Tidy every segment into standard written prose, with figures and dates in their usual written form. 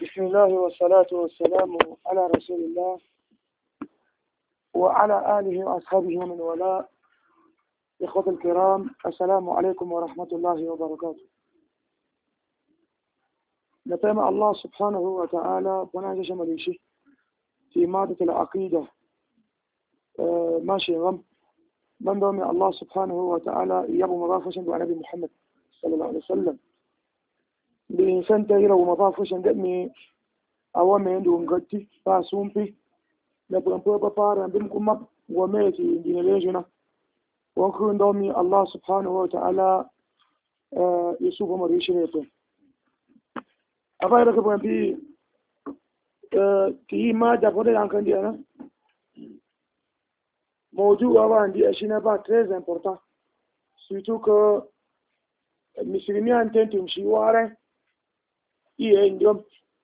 بسم الله والصلاة والسلام على رسول الله وعلى آله وأصحابه ومن والاه. إخوة الكرام، السلام عليكم ورحمة الله وبركاته. نتمنى الله سبحانه وتعالى ونعيش مليشي في مادة العقيدة ماشي غم من دوم الله سبحانه وتعالى يبو مضافشا دعا نبي محمد صلى الله عليه وسلم بإنسان تغيره ومضافشا دأمي أوامي عنده ونغتي فاسومبي نبغن بابا فارا بمكم وميتي دين ليجنا ونكون دومي الله سبحانه وتعالى يسوف مريشي نيتو أفايرك بأنبي كي ما جافوني لانكن دي أنا موضوع أوان دي أشينا با très important surtout que مسلمي أنتن تمشي واره إيه عندهم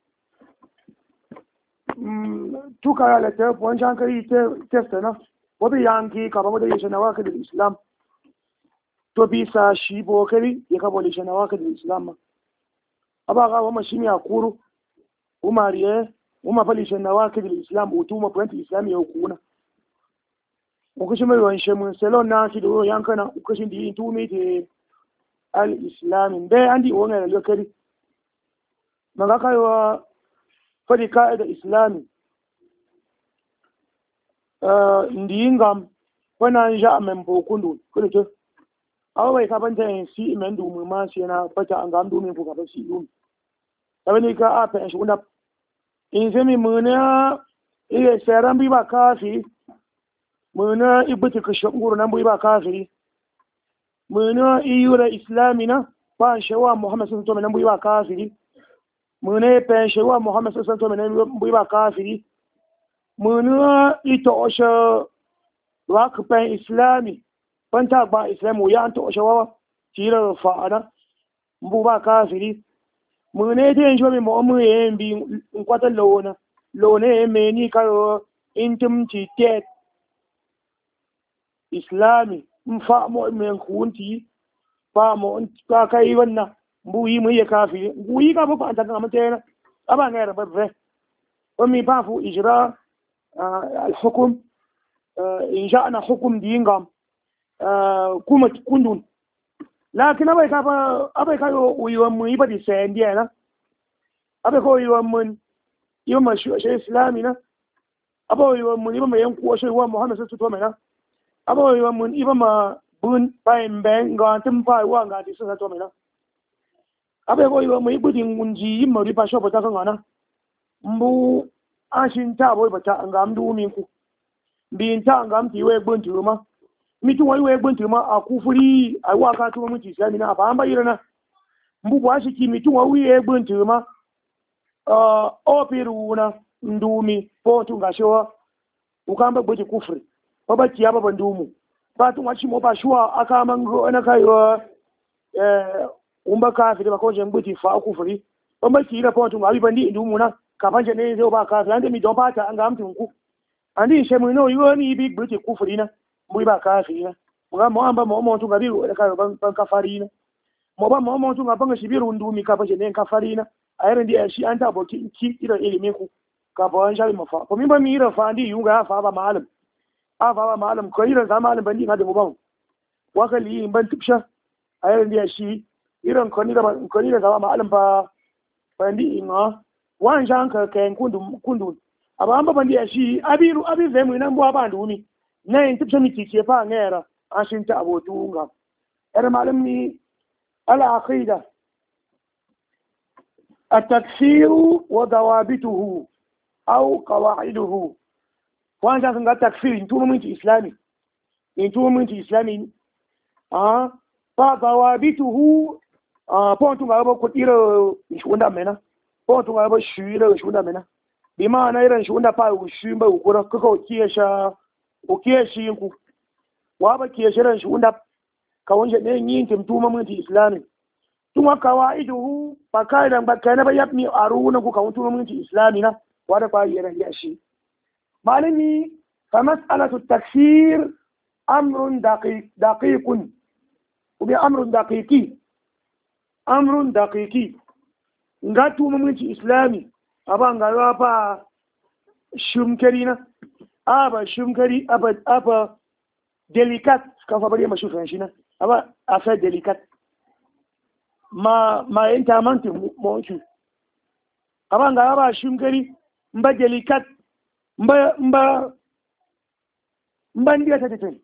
توكا على تاب وانشان كري تفتنا وبي يانكي كابا يشنا واكد الإسلام توبي ساشي بوكري يكابولي شنا واكد الإسلام أبغى وما شيمي أكورو وما ريه وما فلي شنا واكد الإسلام وتوما بنت الإسلام يوكونا وكشمي وانشمون سلون ناسي دو يانكنا وكشين دي تومي تي الإسلام ده عندي وانا لكري ما كايوا فدي قاعدة إسلامي ndingam wana ja men bokundu kulito awai ka banta yin si men du mu ma sai na fata an gam du min ku ka ba si dum tabani ka a fa shi unda in zemi muna ile saran bi ba kafi muna ibti ka shanguru nan bi ba kafi muna iyura islamina ba shawa muhammad sallallahu alaihi wasallam nan bi ba kafi muna pe shawa muhammad sallallahu alaihi wasallam nan bi ba kafi muna ito osha waka pen islami panta ba islamu ya anto osha wawa tira fa'ana mbu ba kafiri muna te njo mi mo mu yembi nkwata lona me ni kayo intim ti tet islami mfa mo men kunti ba mo ka kai wannan mbu yi mu ya kafiri mbu yi ka ba anta kan mutena aba ngara babbe o mi ba fu ijra الحكم إن جاءنا حكم دينغام كومة كندون لكن أبي كايو ويوم يبدي سنديانا أبي كايو يوم يوم شيء إسلامنا أبي يوم ينقو شيء هو محمد صلى الله عليه وسلم أبي يوم بون باين بين غانتم باي وانغانتي صلى الله عليه وسلم أبي كايو يوم يبدي منجي يوم ريبا شوبة تكانا مبو ashin ta boy bata an gam du min ku bin ta an gam ti we gbon turuma mi tun we gbon turuma a kufuri ai wa ka tuma miki sai na ba an bayyana mbu ba shi ki mi tun we gbon turuma o piruna ndumi po tun ga showa u kan ba gboji kufuri ba ba kiya ba bandumu ba tun wa shi mo ba shuwa aka man go na kai umba ka fi ba ko je gboji fa kufuri ba ba ki da po tun ga bi bandi ndumu na kafan ne zai ba kafi an da mi don fata an ga amtin ku an di she mu no yo ni bi gbe kufuri na mu ba kafi na mu ga mu an ba mu tun ga bi da ka ban kafari na mu ba mu tun ga ban shi bi rundu mi kafan ne kafari na a yaran di shi an ta boki ki ira ilimi ku ka ba an shari mafa ko min ba mi ira fa di yunga fa ba malam a fa ba malam ko ira za malam ban di ga da mu ban wakali ban tubsha a yaran di shi iran ko ni da za malam ba ban di ina wan shan ka kayan kundu amma an baban da shi abi zai mu nan buwa ba dumi na yin tibsa miki ke fa ngera an shin ta abotu nga yar malam ni ala aqida at-takfir wa dawabituhu aw qawaiduhu wan shan ka takfir in tumu minti islami fa dawabituhu pontu ga ba ku tira shi wanda mena ko tun ga ba shi da shi da mena bi ma na irin shi wanda fa shi ba ku ra kuka kiye shi ku wa ba kiye shi ran shi wanda ka wanje ne yin timtuma mun ti islami tun ka wa idu ba kai dan ba kai na ba yabni aruna ku ka wutuma mun ti islami na wa da fa yaran ya shi malami fa mas'alatu at-takfir amrun daqiqun ubi amrun daqiqi nga tuma mun ci islami abanga yo pa shumkari na aba shumkari aba delicat kan fa bari ma shufan shi na aba affaire delicat ma entamante mo chu abanga aba shumkari mba delicat mba ndiya tete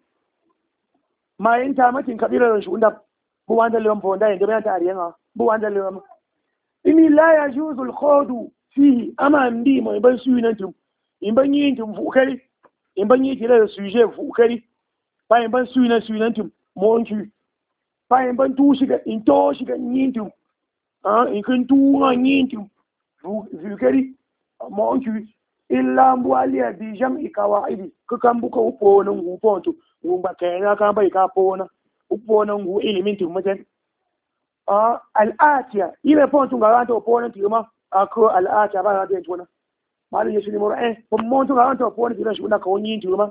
ma entamatin kabila shi unda bu wanda lewan ponda yende bayan ta ariyan bu wanda lewan ini la yajuzu al-khawdu fihi ama ndi mo ban sunan tum in ban yin tum fukari in ban yi tire da suje fukari ba in ban sunan tum mo onku ba in ban tu shiga in to shiga yin tum in kun tu yin tum fukari mo onku illa mbu aliya bi jam'i qawaidi ka kan buka upo nan gu ponto ngumba kayana kan bai ka pona upo nan gu ilimin tum matan al'atiya ile ponto ga to pona tima ako al'atiya ba da tona mali yesu ni mora bon monto ga to pona tima shi una ko yin tima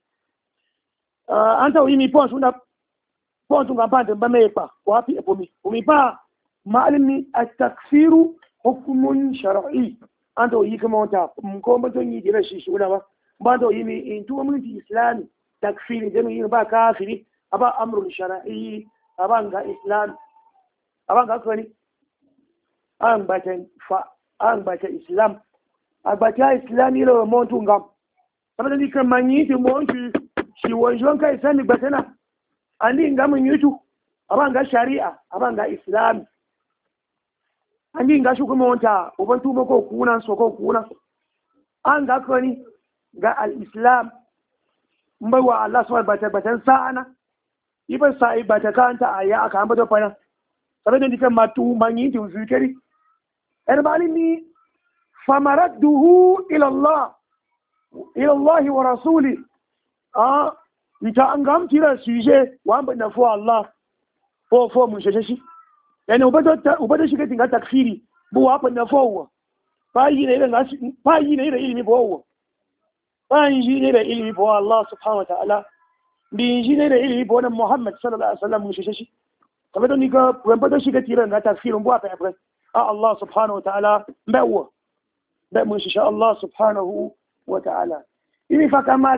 anta yimi ponto una ponto ga bande ba mepa wapi epomi umi pa malimi at-takfiru hukmun shar'i anta yi kama wata ko mutum yi jira shi una ba to yimi in to mun islami takfiri da yi ba kafiri aba amrun shar'i abanga islam abanga kwani an bata islam abata islam ilo montu ngam abata ni kan manyi ti montu shi wonjon kai sani batana ani ngam nyutu abanga sharia abanga islam ani nga shu kuma wanta ubantu mako kuna so ko kuna an ga kwani ga al-islam mbawa Allah subhanahu batan sa'ana iban sa'i bata kanta aya aka ambata fara saboda dikan matu manyi ti zikiri en malimi famaradduhu ila Allah wa rasuli ita an gam tira suje wa ban fo Allah fo mun shi yani ubada shiga tinga takfiri bu wa ban fo ba yi ne da ilimi bo ba yi ne da ilimi bo Allah subhanahu wa ta'ala bi yi ne da ilimi bo Muhammad sallallahu alaihi wasallam mun shi saboda ni ga ban shiga tira ga takfirin bu fa fa Allah subhanahu wa ta'ala bawa da mun shi Allah subhanahu wa ta'ala ini fakama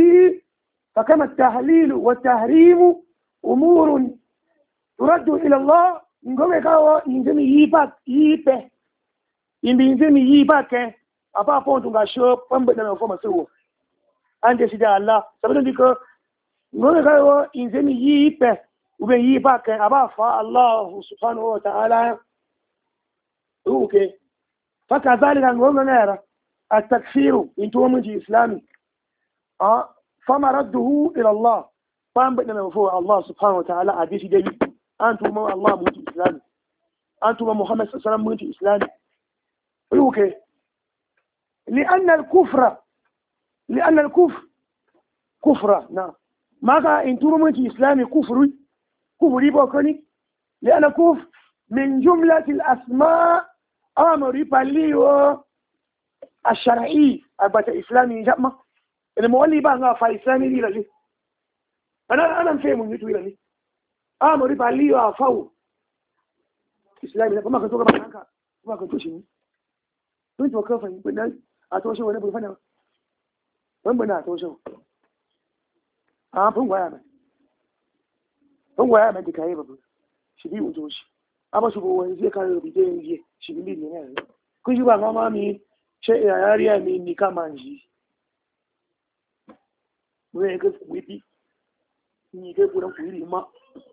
التحليل والتحريم أمور ترد إلى الله ngome kawo injemi yipe imbi injemi yibake apa pontu nga sho pambe na mfoma sewo ande sida Allah saboda ndiko ngome kawo injemi yipe ube yibake aba fa Allah subhanahu wa ta'ala okay fakadhalika ngome nera التكفير انتو من اسلامي فمرده الى الله pambe na mfoma Allah subhanahu wa ta'ala hadisi dai أنتم الله موت إسلامي أنتم محمد صلى الله عليه وسلم موت إسلامي أوكي لأن الكفر كفر نعم ماذا أنتم موت إسلامي كفري بوكني لأن كفر من جملة الأسماء أمر بالليو الشرعي أبات إسلامي جمع المولي بقى فإسلامي لي لجي أنا فهم يتوي لي amuri baliyo afau islami kuma ka toka banka kuma ka toshe ni tun to ka fahimci dan a toshe wani bai fana ban bana toshe fun waya mai dikai babu shi bi ujo shi aba shi bo wani zai kare bi dai yi shi bi ne kun shi ba mama mi ce yariya mi ni kama ji wai ga wipi ni ga gudan kuri ma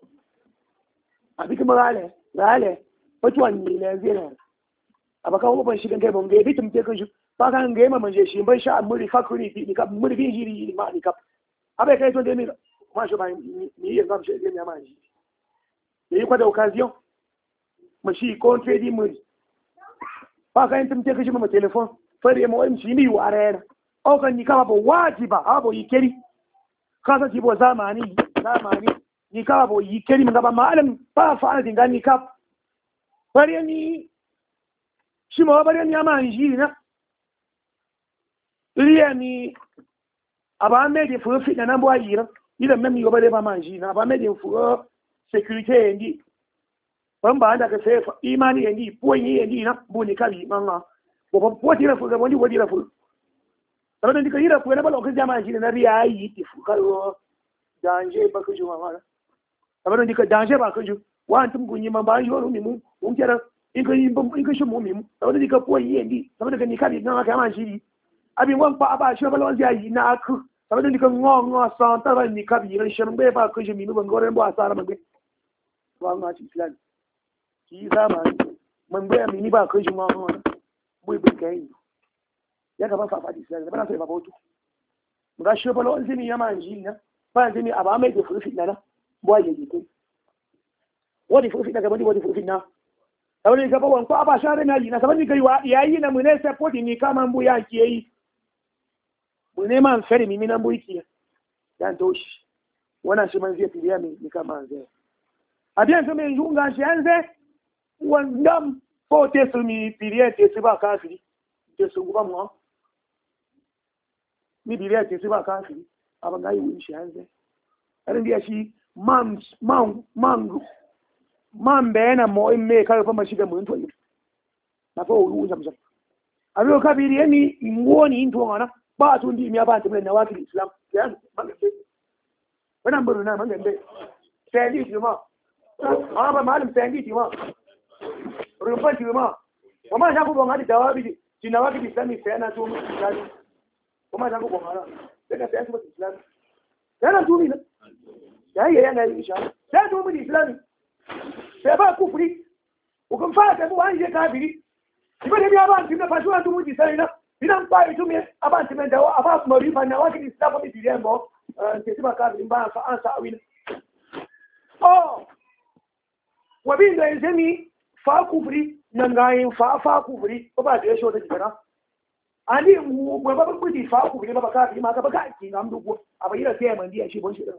abiki magale wato wani ne zai abaka ko ban shigan kai ban ga bitum te kan shi ba kan ga man je shi ban sha muri fakuri ni ka muri bi jiri ma ni ka abai kai to de mi ma shi ba ni yin gam shi ne ma ji yi kwa da occasion ma shi ko trade muri ba kan tum te kan shi ma telefon fare mo im shi mi ware o kan ni ka ba wajiba abo yikeri kasa ji bo zamani ni ka bo yikeri ngaba malam ba fa dinga ni ka bare ni shi ma bare ni ama injili na liya ni aba me de fu fi na bo ayira ila mem yo bare ba manji na aba me de fu security ndi ban ba da ka sai imani ndi po yi ndi na bu ni kali manga bo tira fu ga wani wadi ra fu saboda dika hira fu na balo kan jama'a shi na riya yi ti fu karo danje ba ku juma ma saboda dika danje ba ku ju wa antum gunyi man ba yo mi mu un kera in ka shi mu mi mu saboda dika po yi ndi saboda kan ni ka bi na ka ma shi abi wan pa ba shi balo ya yi na aku saboda dika ngo san ta ba ni ka bi ran shi be ba ku ju mi mu ban gore ba asara man be wa ma ci islam ki zama man be mi ni ba ku ju ma boy bin kai ya ga ba fa fadi islam ba na sai ba botu ga shi balo an zini yama anji na ba zini aba mai da furufi na boy ya ji wadi furufi daga wadi furufi na saboda ga bawon ko aba share na yi na saboda kai wa yayi na mun sai podi ni kama mbu ya ki yi mun ne man fere mi minan bu ki ya toshi wannan shi man zai fidiya mi kama zai abiyan to me yunga shi anze wandam ko te su mi piriye te su ba kafiri te su guba mu mi piriye te su ba kafiri aban gayi wun shi hanze arin dia shi man be na mo me ka fa mashi da mun to na fa uru jam jam abio kabiri ni ngoni into ngana ba tu ndi mi aba tamle na wakil islam ya magande wannan buru na magande sai di ma aba malam sai di ma rumfa ma kuma sha ku gonga dawabi jina wakil islami sai na to mu islami kuma sha ku gonga daga sai su islami yana tumi na yayi yana insha Allah sai to mu islami sai ba kufri ukun fa ta mu an je kafiri ibada biya ba tin da fashuwa tu mu sai na idan ba itu me aban tin da aba mu rifa na wakil islamu mi biyan bo ke tiba kafiri ba fa an sa awina oh wabin da yanzu fa kufri nan gayin fa kufri ko ba da yasho da jira ani mu ba ba kudi fa kufri ba ka ma ka ba ka ki ngam dugo abayira sai man dia shi bon shi da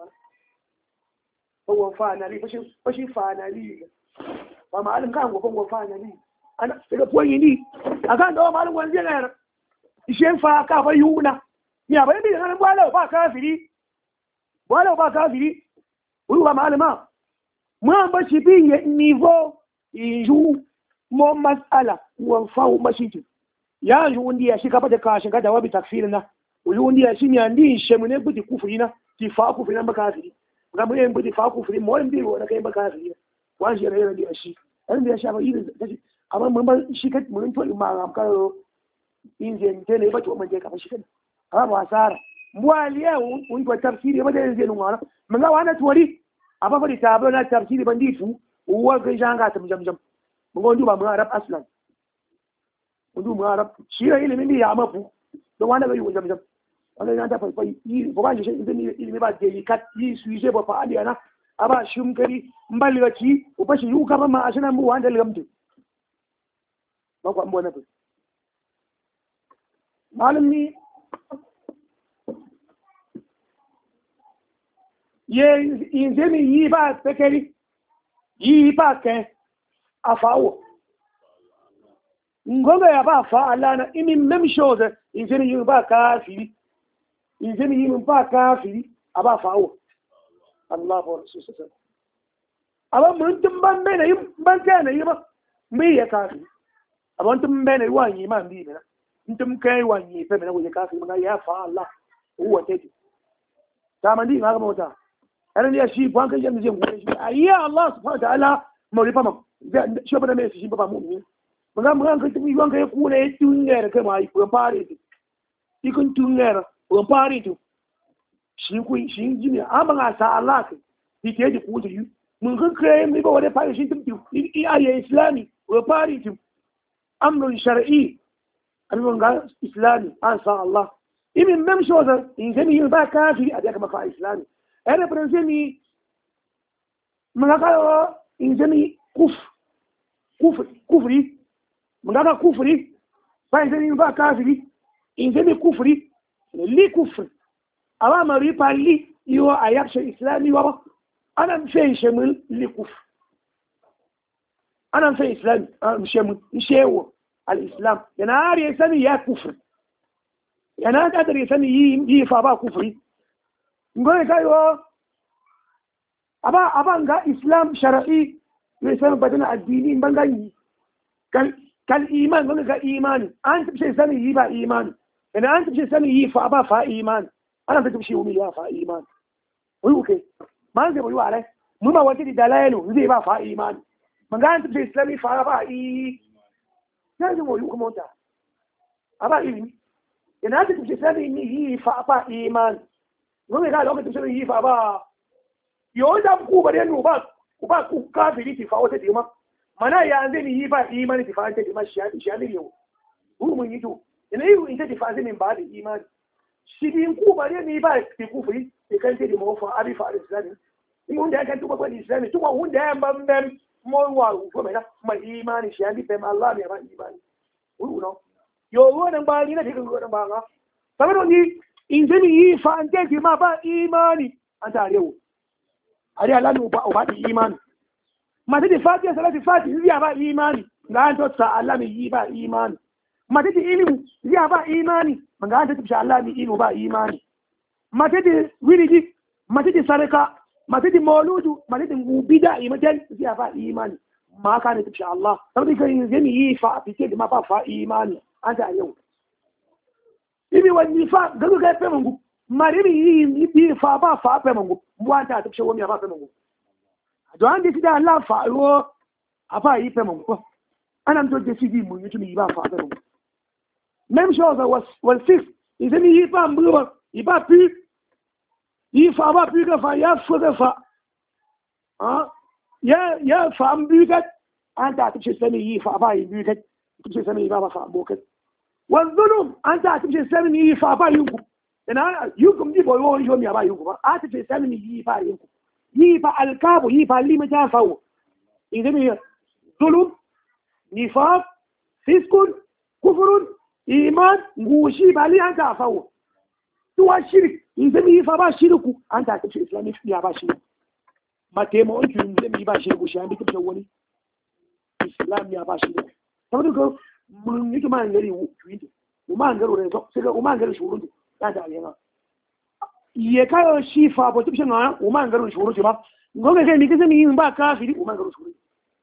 ko fa na ri fashi fa na ri ba malum kan go fa na ri ana daga poyi ni akan da malum wani yana ishen fa ka fa yuna ni abai bi nan bwala ba kafiri wuri ba malama mu an ba shi bi niveau inju mo mas'ala wan fa'u mashiti ya ju undi ya shika bada kashin kada wabi takfirina uyu undi ya shinya ndi shemune budi kufurina ti fa kufurina bakafiri ga mu yin budi fa kufuri mo ndi wo da kai bakafiri wan shi rayuwa ndi shi an da shafa irin daji amma mun ba shi kai mun to ma ram ka inje ntele ba to man je ka shi kai amma ba sara mwaliya un to tafsiri ba da yanzu nuna mun ga wannan tuwari aba fa ta ba na tafsiri ban difu uwa ga janga ta jamjam mun gondu ba mun arab aslan mundu mun arab shi ne ilimin da ya mafu don wanda bai yi jamjam wannan ya ta fa yi ba shi idan ilimi ba da yi kat yi su je ba fa aliyana aba shum kari mbali gaci u bashi yu ka ba ma asina mu wanda lamtu ba ko ambo na fi malum ni ye inzemi yi ba pekeri yi ba ke afawo ngonga ya ba fa alana imi memshoze inzemi yi ba kafiri inzemi yi ba kafiri aba fawo Allah wa rasul sallallahu aba mun tun ban bene yi ban kana yi ba mi ya kafiri aba tun bene wa yi ma bi na tun kai wa yi fe na wo ya kafiri ma ya fa Allah huwa take ta man di ma ga mota أنا يا شيء بانك يجمع زين أيه الله سبحانه وتعالى مريبا ما شو بدنا ميسي شيء بابا مؤمن مغام كنت بيوان كي يكون يتونغير كما يكون باريتو يكون تونغير وباريتو شيء كوي شيء جميع أما عسى الله كي يجي كوجي من كل كلام يبغى وده باري شيء تبتيو إيه إسلامي وباريتو أمر شرعي أنا بقول إسلامي عسى الله إمن ممشي هذا إن كان يبغى كافي أديك ما كان إسلامي أنا برنسمي مغاكا إنسمي كفري مغاكا كفري فإنسمي مغاكا كافري إنسمي كفري لي كفر أما مريبا لي يو أيابش إسلامي وابا أنا مفين شمل لي كفر أنا مفين إسلامي مشمل مشيو الإسلام ينهار يسمي يا كفر ينهار قدر يسمي يي فابا كفري ngoy kayo aba nga islam shar'i ne sai badana addini bangayi kal iman wani ga imani an tafi sani yi ba imani ina an tafi sani yi fa ba fa imani ana tafi shi wumi ya fa imani wai uke ma zai bai ware mu ma wata da dalailu zai ba fa imani manga an tafi sani fa ba yi ya ji mu yi kuma wata aba ilimi ina an tafi sani yi fa ba imani wani ga lokacin sani yi fa ba yau da ku bare nu ba ku kafiri ti fa wata dima mana ya zai yi ba imani ti fa ta dima shi ya ne yau mun yi to ina yi in ta ti fa zai min ba da imani shi din ku bare ni ba ti kufuri ti kan ti mo fa abi fa islami in wanda ya kan tuba ba islami tuba wanda ya ban ban mo wa ko mai na mai imani shi ya bi fem Allah ne ba imani no yo wannan ba ni na ti ko ba ga saboda ni in zai yi fa an ta ma ba imani an ta rewo ari Allah ne ba da imani mata da fatiha salati fatiha zai ba imani ga an to sa Allah mai yi ba imani mata da ilimi zai ba imani ga an to insha Allah mai ilimi ba imani mata da wiriji mata da saraka mata da mauludu mata da bid'a imatan zai ba imani ma ka ne insha Allah saboda kai zai yi fa fice da ma ba fa imani an ta yau ibi wani fa ga ga fe mungu mariri yi fa ba fa fe mungu mwanta ta ce wani ba fe mungu don an da Allah fa ro afa yi fe mungu ana mto je sidi mun yutumi ba fa fe mungu même chose wal six idan yi fa mbuwa iba pi yi fa ba pi ka fa ya fu ka fa ya fa mbu ka an ta ce sani yi fa ba yi mbu ka ce sani ba fa bokat wal zulum an ta ce sani yi fa ba yungu ina yukum di boyo yo mi aba yukum a ta ce sani yi fa yukum yi fa alkabu yi fa lima ta fawo idan yi zulum nifaq fiskun kufrun iman ngushi bali an ta fawo tuwa shirk idan yi fa ba shirku an ta ce islamic ya ba shirku mate mo on kin da mi ba shirku shi an bi ta wani islam ya ba shirku saboda ko mun yi kuma ngari tuwinde kuma ngaro rezo sai ga kuma ngaro shurunde ya da yana ye kayo shi fa bo tibshin na kuma ngaro shurunde ba ngoga kai ni kaza ni ba kafiri kuma ngaro shurunde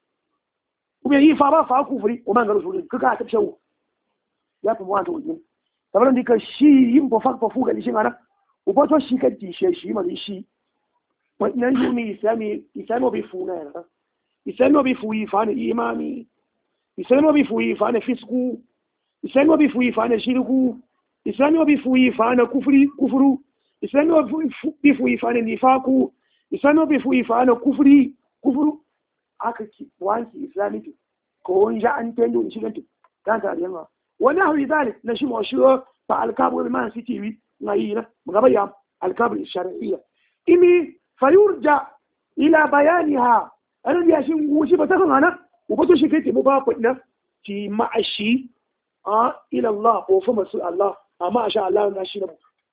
kuma yi fa ba fa kufuri kuma ngaro shurunde kaka tibshin ya fi wata wajen saboda dika shi yin ba fa fu ga shi ana ubo to shi kan tishe shi ma shi wannan yuni islami bi fu na yana islami bi fu yi fa ne imani islami bi fu yi fa ne fisku islami bi fu yi fa ne shirku islami bi fu yi fa ne kufuru islami bi fu yi fa ne nifaku islami bi fu yi fa ne kufuru aka ki wanki islami ko wanja an tendo shi gantu kan ta yana wani hawi zalik na shi mawashiyo fa alkabu man city wi ngayina magaba ya alkabu shar'iyya imi fayurja ila bayaniha an ya shi ngushi ba ta kana ubato shi kai mu ba kudin ci ma'ashi ila Allah ko fa masu Allah amma sha Allah na shi da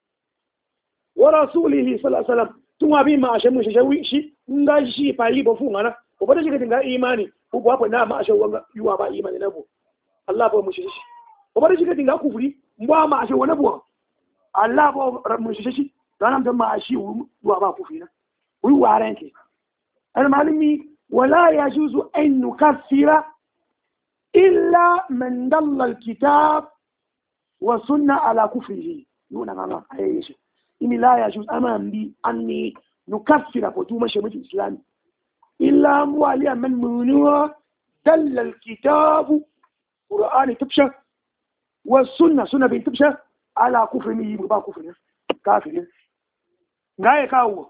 wa rasulihi sallallahu alaihi wasallam tun wa bi ma'ashin mu shi nga shi fa yi ba fu ngana ubato shi kai dinga imani ko ba fa na ma'ashin wanga yuwa ba imani na bu Allah ba mu shi ubato shi kai dinga kufuri mwa ma'ashin wani buwa Allah ba mu shi dan da ma'ashi yuwa ba kufuri na wi waren ke al malimi ولا يجوز أن نكفر إلا من دل الكتاب وسنة على كفره نونا غانا أيش إني لا يجوز أمام بي أني نكفر فتوما شمت الإسلام إلا مواليا من منوى دل الكتاب قرآن تبشى والسنة سنة بين تبشى على كفره يبقى كفره كافر غاية كاو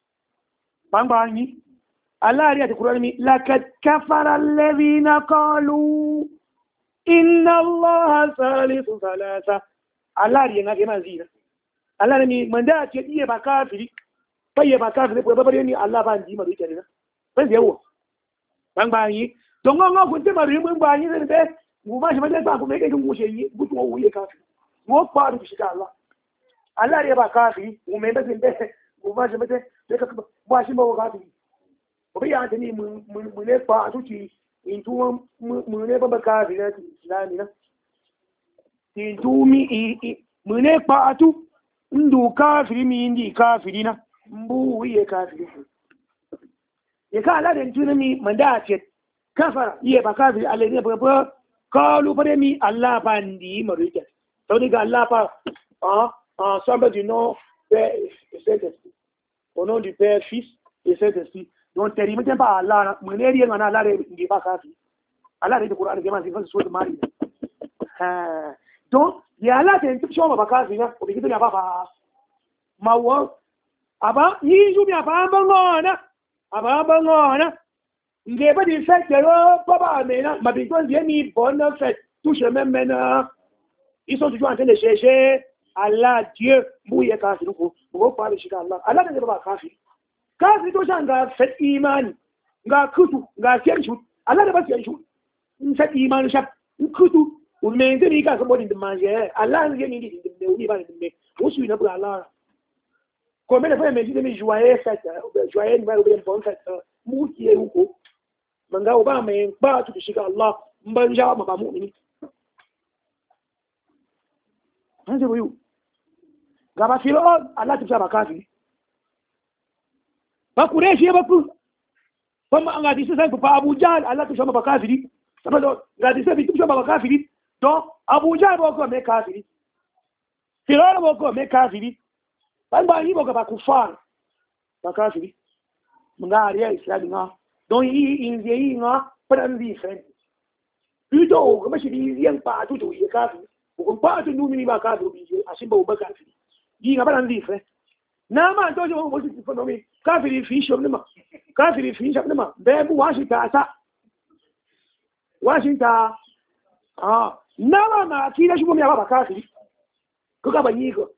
بانباني الله يريد القرآن لقد كفر الذين قالوا إن الله ثالث ثلاثة الله يريد ما زينا الله يريد من ذات يديه بكافري طيب بكافري بابريني الله باندي ما بيجرينا بس يهو بان باني دعنا كنت مريم بان باني ده وما شو بدنا بانكم هيك يوم وشيء بتوه ويا كافر مو بارو بشكل الله الله يريد بكافري وما بس ده وما شو بدنا لك باشي ما هو كافري obi ya tani mu ne fa a tuki in tuwa mu ne ba kafira ti islami na in tu mi mu ne fa atu ndu kafiri mi indi kafiri na mbu wiye kafiri ya ka ala den tuna mi manda ce kafara iye ba kafiri alle ne ba kalu paremi Allah pandi marita tawni ga Allah pa somebody know Père et Saint-Esprit au nom du Père, Fils et Saint-Esprit donc teri meten pa Allah meneri ngana Allah re ngi ba kafi Allah re Qur'an ke ma si fa so de mari donc ya Allah te tup shoma ba kafi na o bi kitu ya ba mawo aba yi ju bi aba ngona nge ba di fait que papa mena ma bi ton bien ni bonne fête touche même maintenant ils sont toujours en train de chercher Allah Dieu mouye kafi ko ko pa bi shika Allah ne ba kafi kafi to shanga fet imani nga kutu nga kenshu Allah ne ba kenshu fet imani shap kutu ou mais ni ka so bodi de manger Allah ne ni de ni ba de o su na pour Allah combien de fois me dit de me joyeux fête joyeux ma ou bien bonne fête mu ki e ko manga o ba me ba tu shika Allah mbanja ma ba mu'mini hanze boyu gaba filo Allah ta ba kafi ba kureshi ba ku kuma an gadi sai ku fa Abu Jahl Allah ta shama ba kafiri saboda gadi sai ku shama ba kafiri to Abu Jahl ba ko me kafiri filo ba ko me kafiri ba yi ba ba kufar ba kafiri mun ga ariya islami nga don yi in yi nga fadan di friend plutôt kuma shi di yan pa tu to yi kafiri ko pa tu numini ba kafiri bi asin ba kafiri yi nga fadan di friend na ma to jo mo si fonomi kafiri fi shop ne ma kafiri fi shop ne ma be bu washita sa washita na ma ki da shi mo ya ba kafiri ko ka ba yi ko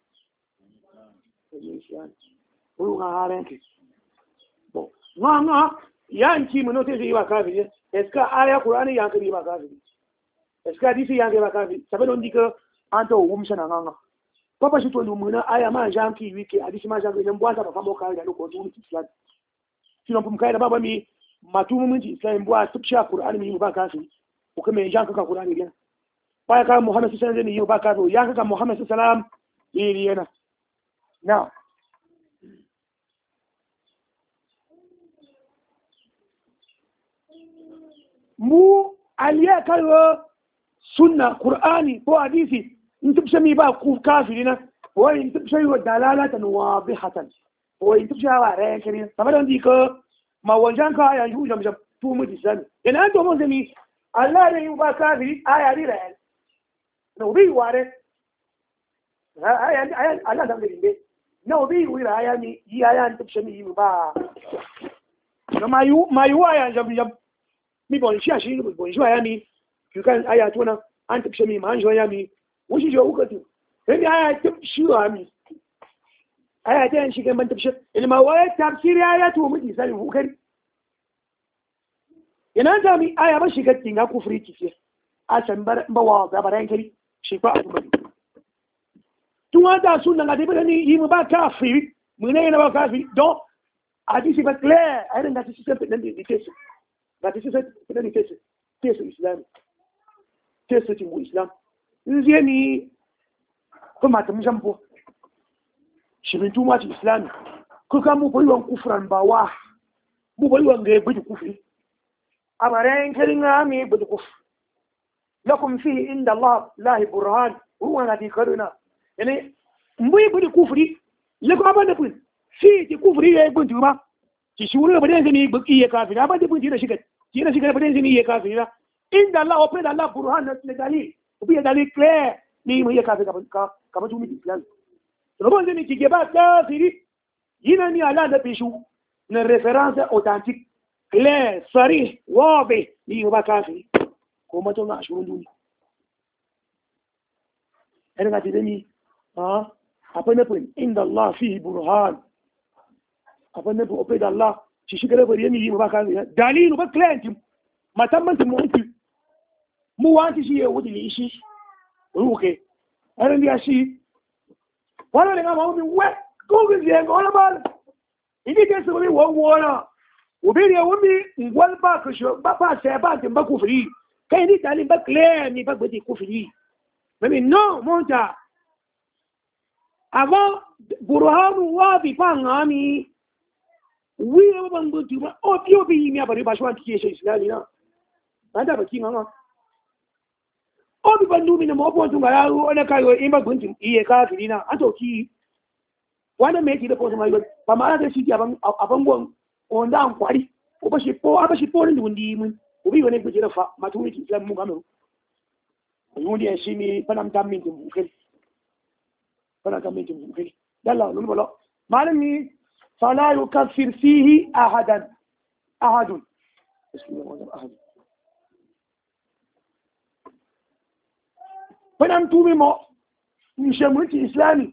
ulu nga harenki bon nga yanki mo no te yi ba kafiri est-ce que aya Qur'ani yanki ba kafiri est-ce que hadisi yanki ba kafiri sabe don dika anto wumshana nga papa shi to lumuna aya ma janki wiki hadisi ma janki nan bwanta ba kamo kai da ko to islam sino pum kai da baba mi matumu mun islam bwa tubsha Qur'ani mi ba kafiri ko kuma janka ka Qur'ani gina pa ka Muhammad sallallahu alaihi wasallam yi ba kafiri yanka ka Muhammad sallallahu alaihi wasallam yi yana now mu aliya kayo sunna Qur'ani ko hadisi in tubsha ba ku kafirina wa in tubsha wa dalalatan wadihatan wa in tubsha wa rayakin saboda ndi ko ma wanjan ka ya ju jam tu mu disani ina to mo zemi Allah ne ba kafiri aya ri ran no bi ware aya Allah da nginde no bi wira aya ni yi aya tubsha mi ba no mayu aya jam mi bon shi bon shi aya mi kan aya to na an tubsha mi man jo ya mi wushi jo ukatu sai aya tubshi wa mi aya ta shi kan ban tubshi ilma wa tafsiri aya to mu disani hukari ina da mi aya ba shi gatin ga kufri kife a san ba wa gabaran kari shi fa a kuma tun wanda sunna ga dai ni yi mu ba kafiri mu ne na ba kafiri don hadisi ba clear ai dan da shi sai dan di tesi da shi sai dan di tesi islam tesi ti mu islam nzie ni kuma ta mun bo shi bin tuma ti islam ko kan mu boyi wan kufran ba wa mu boyi wan ga bi kufri أمرين كلمة مي بدكف لكم فيه عند الله برهان هو الذي كرنا يعني مي بدكفري لكم أبدا بقول فيه كفري يقول تما تشوره بدين زني بقية كافر أبدا بقول تينا شكل بدين زني كافر عند الله أبدا الله برهان نتدلي وبيه دليل كله ني مي كافر كم تومي الإسلام لما زني تجيبها كافر هنا ني على نبيشو نرفرنس أوتانتيك clair صريح واضح يبقى كافي كما تقول أشهر دوني أنا قاعد تدني أبنا بقول إن الله فيه برهان أبنا بقول أبدا الله تشكره بريمي يبقى كافي دليل يبقى clair أنت ما تمنت مو أنت شيء ودي لي شيء أوكي أنا لي شيء ولا لنا ما هو من وين كوكي زين ولا بال إذا كسبني ووانا وبين يومي نقول باكش بابا سيبان تبقى كفري كاين يتعلم بك لا ني بك بدي كفري مي نو مونتا avant burhan wabi pangami wiye bangutu o pio bi mi abari bashwan tiye islami na banda baki nganga ban dumi na mo bon tunga ya ona kayo imba gunti iye kafiri na anto ki wannan me yake da ko mai ba ma da shi aban gon onda an kwari ko ba shi po ni wundi mun ubi wani ku jira fa matumi ki islam mu gamu yundi ya shi ni panam tammin tum bukel panam tammin tum bukel dalla lulu bolo malami fala yukaffir fihi ahadun ahad panam tumi mo mshamuti islami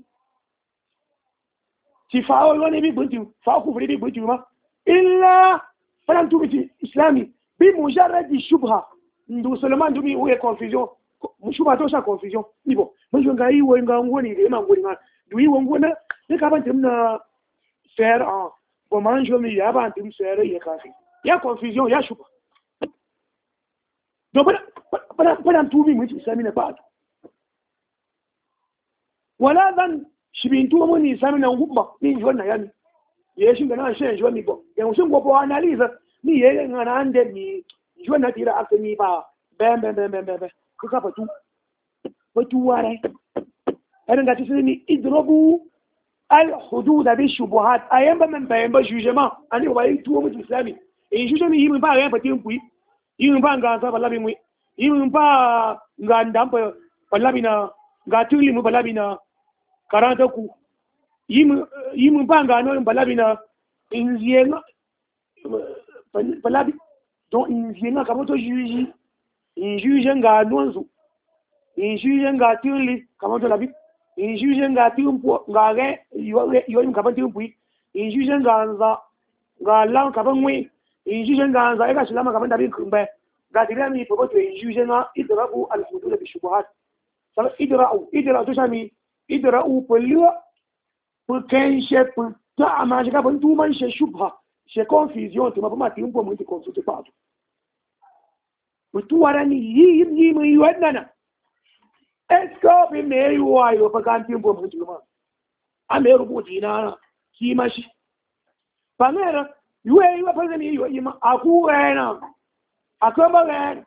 ti fa wani bi bunti fa ku bi bunti ma illa panam tumi islami bi mujarrad shubha ndu Suleiman dumi uwe confusion mushubha to sha confusion ibo mun ga yi wo nga ngoni de ma ngoni ma du yi wo ngona ne ka ban timna faire en comment je me ya ban tim faire ya kafi ya confusion ya shubha do panam tumi mu islami ne ba wala dan shibintu mu ni islami na ngumba ni jona yani yeshi ngana shen joni bo yan shin go bo analyze ni ye ngana ande ni jona tira akni ba bem ko ka patu ware ana ngati sini idrobu al hudud bi shubuhat ayamba men ba jugement ani wa yi tuwo mu islami e jugement yi ba ya patin kui yi ba nga sa balabi mu yi ba nga ndampa balabi na nga tuli mu balabi na karanta ku yi mu ba nga no balabi na inzienga balabi donc inzienga kamoto juge nga nonzo juge nga tuli kamoto labi juge nga timpo nga ge yo kamoto timpo juge nga lang kabangwe juge nga za ega shilama kamoto labi kumbe ga dirami popo to juge nga idrabu al hudud bi shubuhat sala idra'u to shami idra'u polio pour kenche pour ta amaje ka bantu man she shubha she confusion to mapama timpo mu confusion pa mutu warani yi mu yi wannan esko bi me yi wa yo fa kan timpo mu juma a me rubuti na ki mashi pamera yuwe wa fa ni yi ma aku ena akoma ena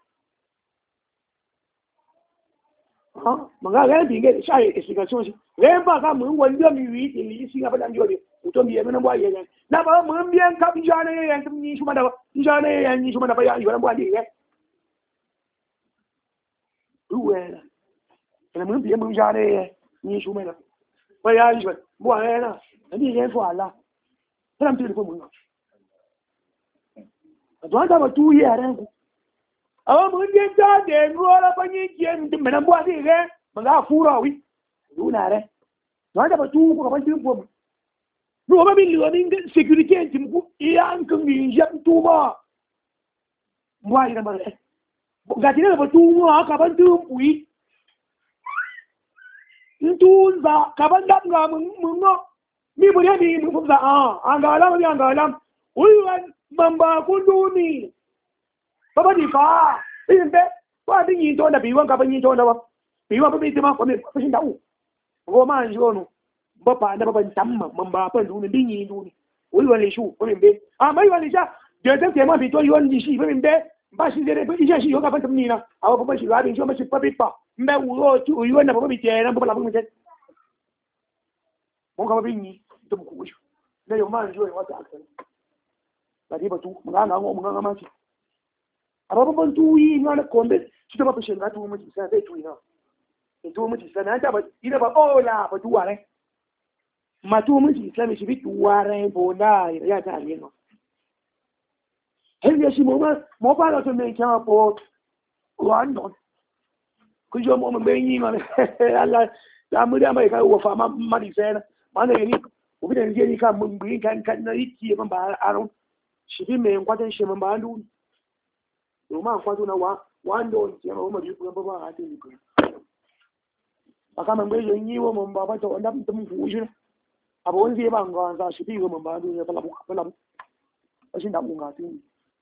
manga ga binge sha explication shi remba ka mun wanda mi wi ni shi ga fadan jobe mutum biye mun ba yayin na ba mun biyan ka bi jana yayin tum ni shuma da jana yayin shuma da ba yayin ba ni yayin ruwela ina mun biye mun jana yayin ni shuma da ba yayin ba mu ana ni yayin fo ala ran ti ko mun don ta ba tu yaran ku awa mun je ta de ruwa ba ni je mun men bo ati re mun ga fura wi duna re don ta ba tu ko ba ti ko no ba bi liwa ni sécurité tim ku iyan kan ni jam tu ma mo ira ba re ga ti ba tu mo ka ban tu wi ntu za ka ban da ga mun no mi bu ni mun za an ga lam wan mamba kunduni baba di fa imbe wa di yin to da biwan ka ban yin to da ba biwan ba bi ma ko me fashin da u ko ma jono ba pa da ban tamma mamba fa duni din yin duni wale shu ko imbe mai wale sha de te ke ma bi to yon di shi ba imbe ba shi de ba ije shi yo ka ban tamni na awa ba shi ga bin jo ma shi pa bi pa mbe wo ti u yon na ba bi te na ba la ba mi te mo ka ba bi ni to ku shu da yo ma jo wa ta aksan bari batu mun ga ma ci ababa ban tuyi na kombe ci ta ba fashin ga tuwo miji sai dai tuyi na in tuwo miji sai na ta ba ida ba ola ba tuware ma tuwo miji islami shi bi tuware bo na ya ta ne no hen ya shi mo ba la to me kya po rwanda ku jo mo me yi ma Allah da mu da mai kai wa fa ma di sai na ma ne ni ku bi da ni kan mun bi kan na yi ban ba aron shi bi me kwatan shi man ba ndu ma kwato na wa ndo ya ma bi ku ba ba ati ku aka man bai yin yi wa man ba to wanda mun ku shi abo wanda ba ga za shi bi wa man ba ndu ya bala shin da mun ga tin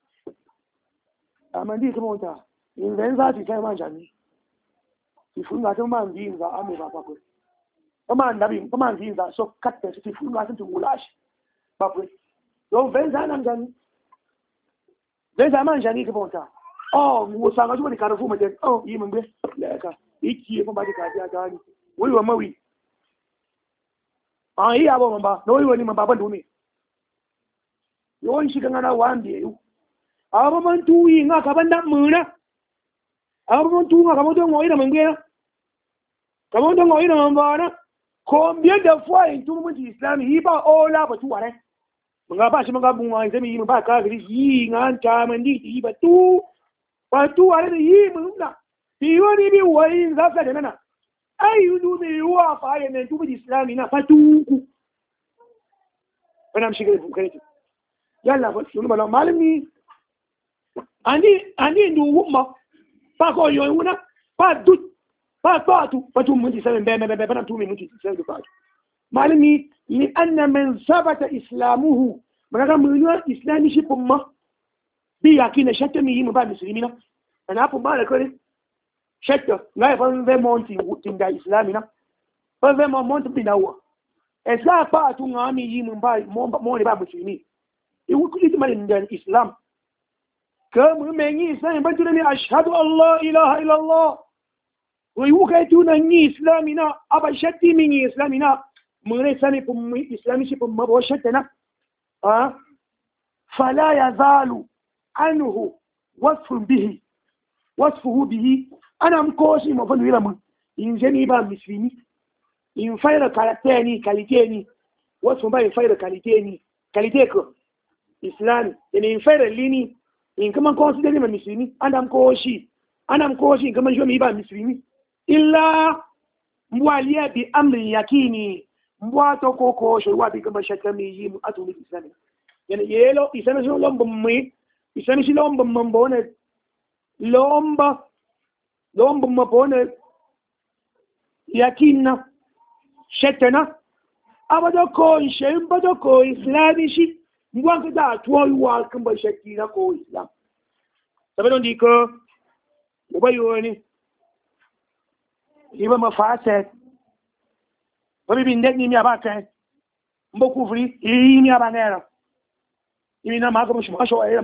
amma di kuma ta in ran za ti kai ma jani ti fun ga to man bi za ame ba ku kuma annabi kuma bi za so katta ti fun ga tin wulashi ba ku don ven za nan gani ven za man jani ka bonta wo sa ga juma ni karafu ma den yi mun be la ka iki ko ba ka ta ta ni wai wa mawi yi abo mamba no wani mamba ban dumi yon shi gana wa ambe yu abo man tuyi nga ka banda muna abo man tuyi nga ka modo ngoi da mangena ka modo ngoi da mambana combien de fois in tumu di islam yi ba ola ba tu ware nga ba shi nga bunwa zemi yi ba ka gari yi nga ta mandi yi ba tu ware yi mun na bi wani bi wai zafa da nana ayu dume wa fa ya ne tumu islami na fatuku bana mshike bukaiti yalla fa sunu bala malami ani ndu umma pa ko yo una pa dut pa patu patu mundi sabe be bana tumi mundi sabe patu malami li anna man sabata islamuhu maka mun islami shi umma bi yakina shatta mi mu ba muslimina ana fu ba da kare shatta ngai fa ve monti tinda islamina fa ve monti binawa esa pa tu ngami yi mun ba mo ne ba muslimi iwu kuli mali ndan islam ka mu mengi islam ba tunani ashhadu an la ilaha illa allah wa iwu kai tunani islamina aba shatti min islamina mun ne sani pum islami shi pum ba shattana fala yazalu anhu wasfuhu bihi ana mkoshi mafano ila mun injeni ba muslimi in fayra kaliteni wasu ba in fayra kalite ko islami in fayra lini in kaman consider ma muslimi anam koshi kaman jomi ba muslimi illa mwaliya bi amri yakini mwato koko sho wa bi kaman shakami yi mu atumi islami yana yelo isana so lomba mi isana shi lomba mbona lomba mbona yakina shetana abadoko ishem badoko islami shi ngwanka da tuwa wa kan ba shakki na ko islam saboda ndiko ubayoni iba mafasa babi binde ni mi abaka mboku fri ni abanera ina maka mushi masho ayira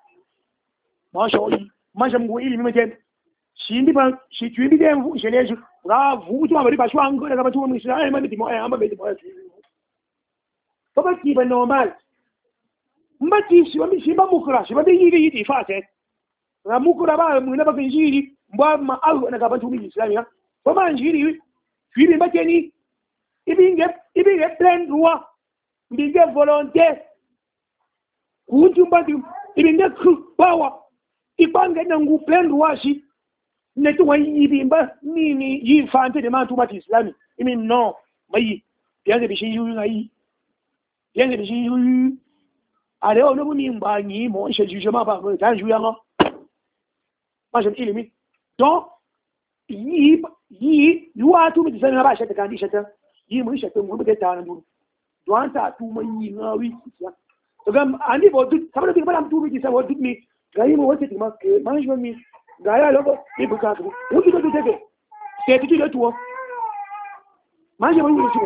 masha mgu ili mime shindi ba shi tuimbi dem fu sheleju ga vu tu amari ba shwa ngo daga tu mu shi ay mami timo ay amba be timo to ba ki ba normal mbati shi ba mukura shi ba be yidi fate ga mukura ba mu na ba kinjiri mba ma alu na ga tu mu islamia to ba njiri fi ba teni ibinge plein droit mbige volonté kuntu mbati ibinge power ipange nangu plein droit shi netu wa yibimba nini yifante de mantu mati islami imi no mayi yanze bishi yuyu ngai yanze bishi yuyu ale ono buni mba ni mo she juge ma ba ko tan juya ngo ma jem ilimi donc yi yuwa tu mi tsana ba shata kan shata yi mu shata mu be ta nan duru don ta tu man yi ngawi ya to gam ani bo dut sabara bi ba tu mi tsana wo dut mi gayi mo wote ti ma ke manjo mi gaya logo ibu kakri wuti do tege se ti do tuwo manje wani wuti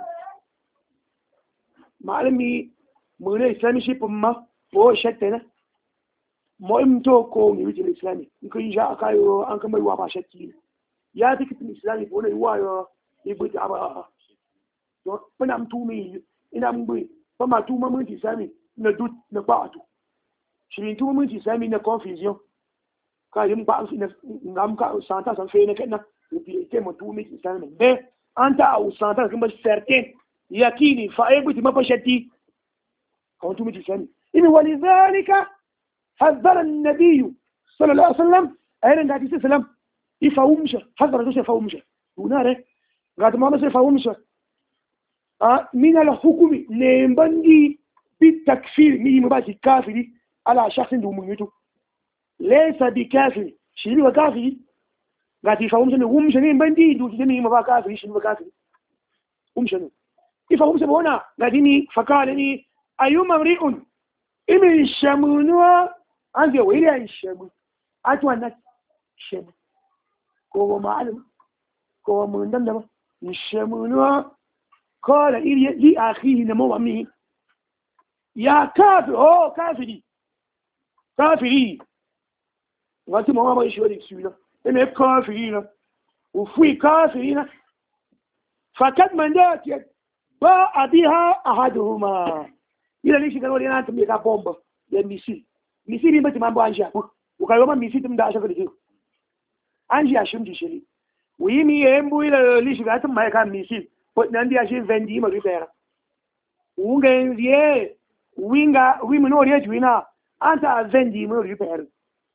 malami mu ne islamship ma ko shattana mo imto ko ni wuti islami ko insha akayo an kama wa ba shatti ya tiki islami ko ne wayo ibu ta ba to bana mtumi ina mbu fa ma tuma mun islami na dut na baatu shi tuma mun islami na confusion ka yin ba su ngam ka santa san fe ne kana ubi te mo tu mi san be anta au santa kuma certain yakini fa ay buti mapashati ko tu mi san in walidhalika hadara an-nabiy sallallahu alaihi wasallam ayran da tisi salam ifawumsha hadara do ifawumsha dunare gata mama se ifawumsha min al-hukmi ne mbandi bi takfir mi mabati kafiri ala shakhsin du munyutu ليس بكافر شيء وكافر قاعد يفهم شنو هم شنو بندي دو شنو ما كافر شنو كافر هم شنو يفهم شنو هنا قاعدين فقالني ايما امرئ ان الشمنوا عندي ويلي الشمن اتوا الناس الشمن هو معلم هو من دم الشمنوا قال لي اخيه نمو امي يا كافر هو كافري wati mwa ba ishori kisula ene kafiri na وفي كافرين فقد من ذات باء بها أحدهما إلى ليش قالوا لي أنا أنتم يا بومب يا ميسيل ميسيل يمتى ما بانجا وقالوا ما ميسيل تم داشة في الجو أنجي أشم جيشلي ويمي يمبو إلى ليش قالوا ما يكان ميسيل نندي أشي فندي ما ريبيرا ونجي ويمنو ريجوينا أنت فندي ما ريبيرا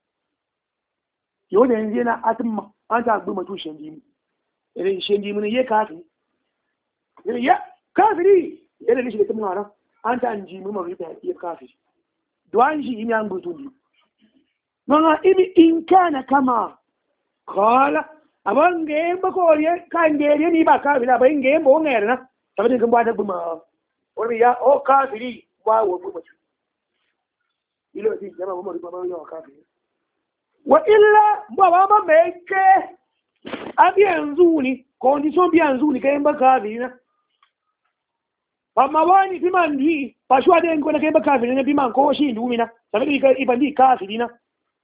يودين زينا أتم أنت أقول ما توشين ديم إذا شين ديم من يكافي يا كافري إذا ليش كتبنا أنا أنت أنجي ما ريبيرا يكافي دوانجي إني أنقول تودي ما إن كان كما قال أبان جيم بقولي كان جيم يبقى كافي لا بين جيم بونغيرنا تبدي كم بعد بما وريا أو كافري واو بما إلو تي جماعة بما ريبا ما كافري وإلا بابا ميك أبي أنزوني كونديشن بي أنزوني كيم بكافري amma wani bi man di ba shi wada yanko na kai ba kafiri na bi man ko shi indumi na sabi ka ibandi kafiri na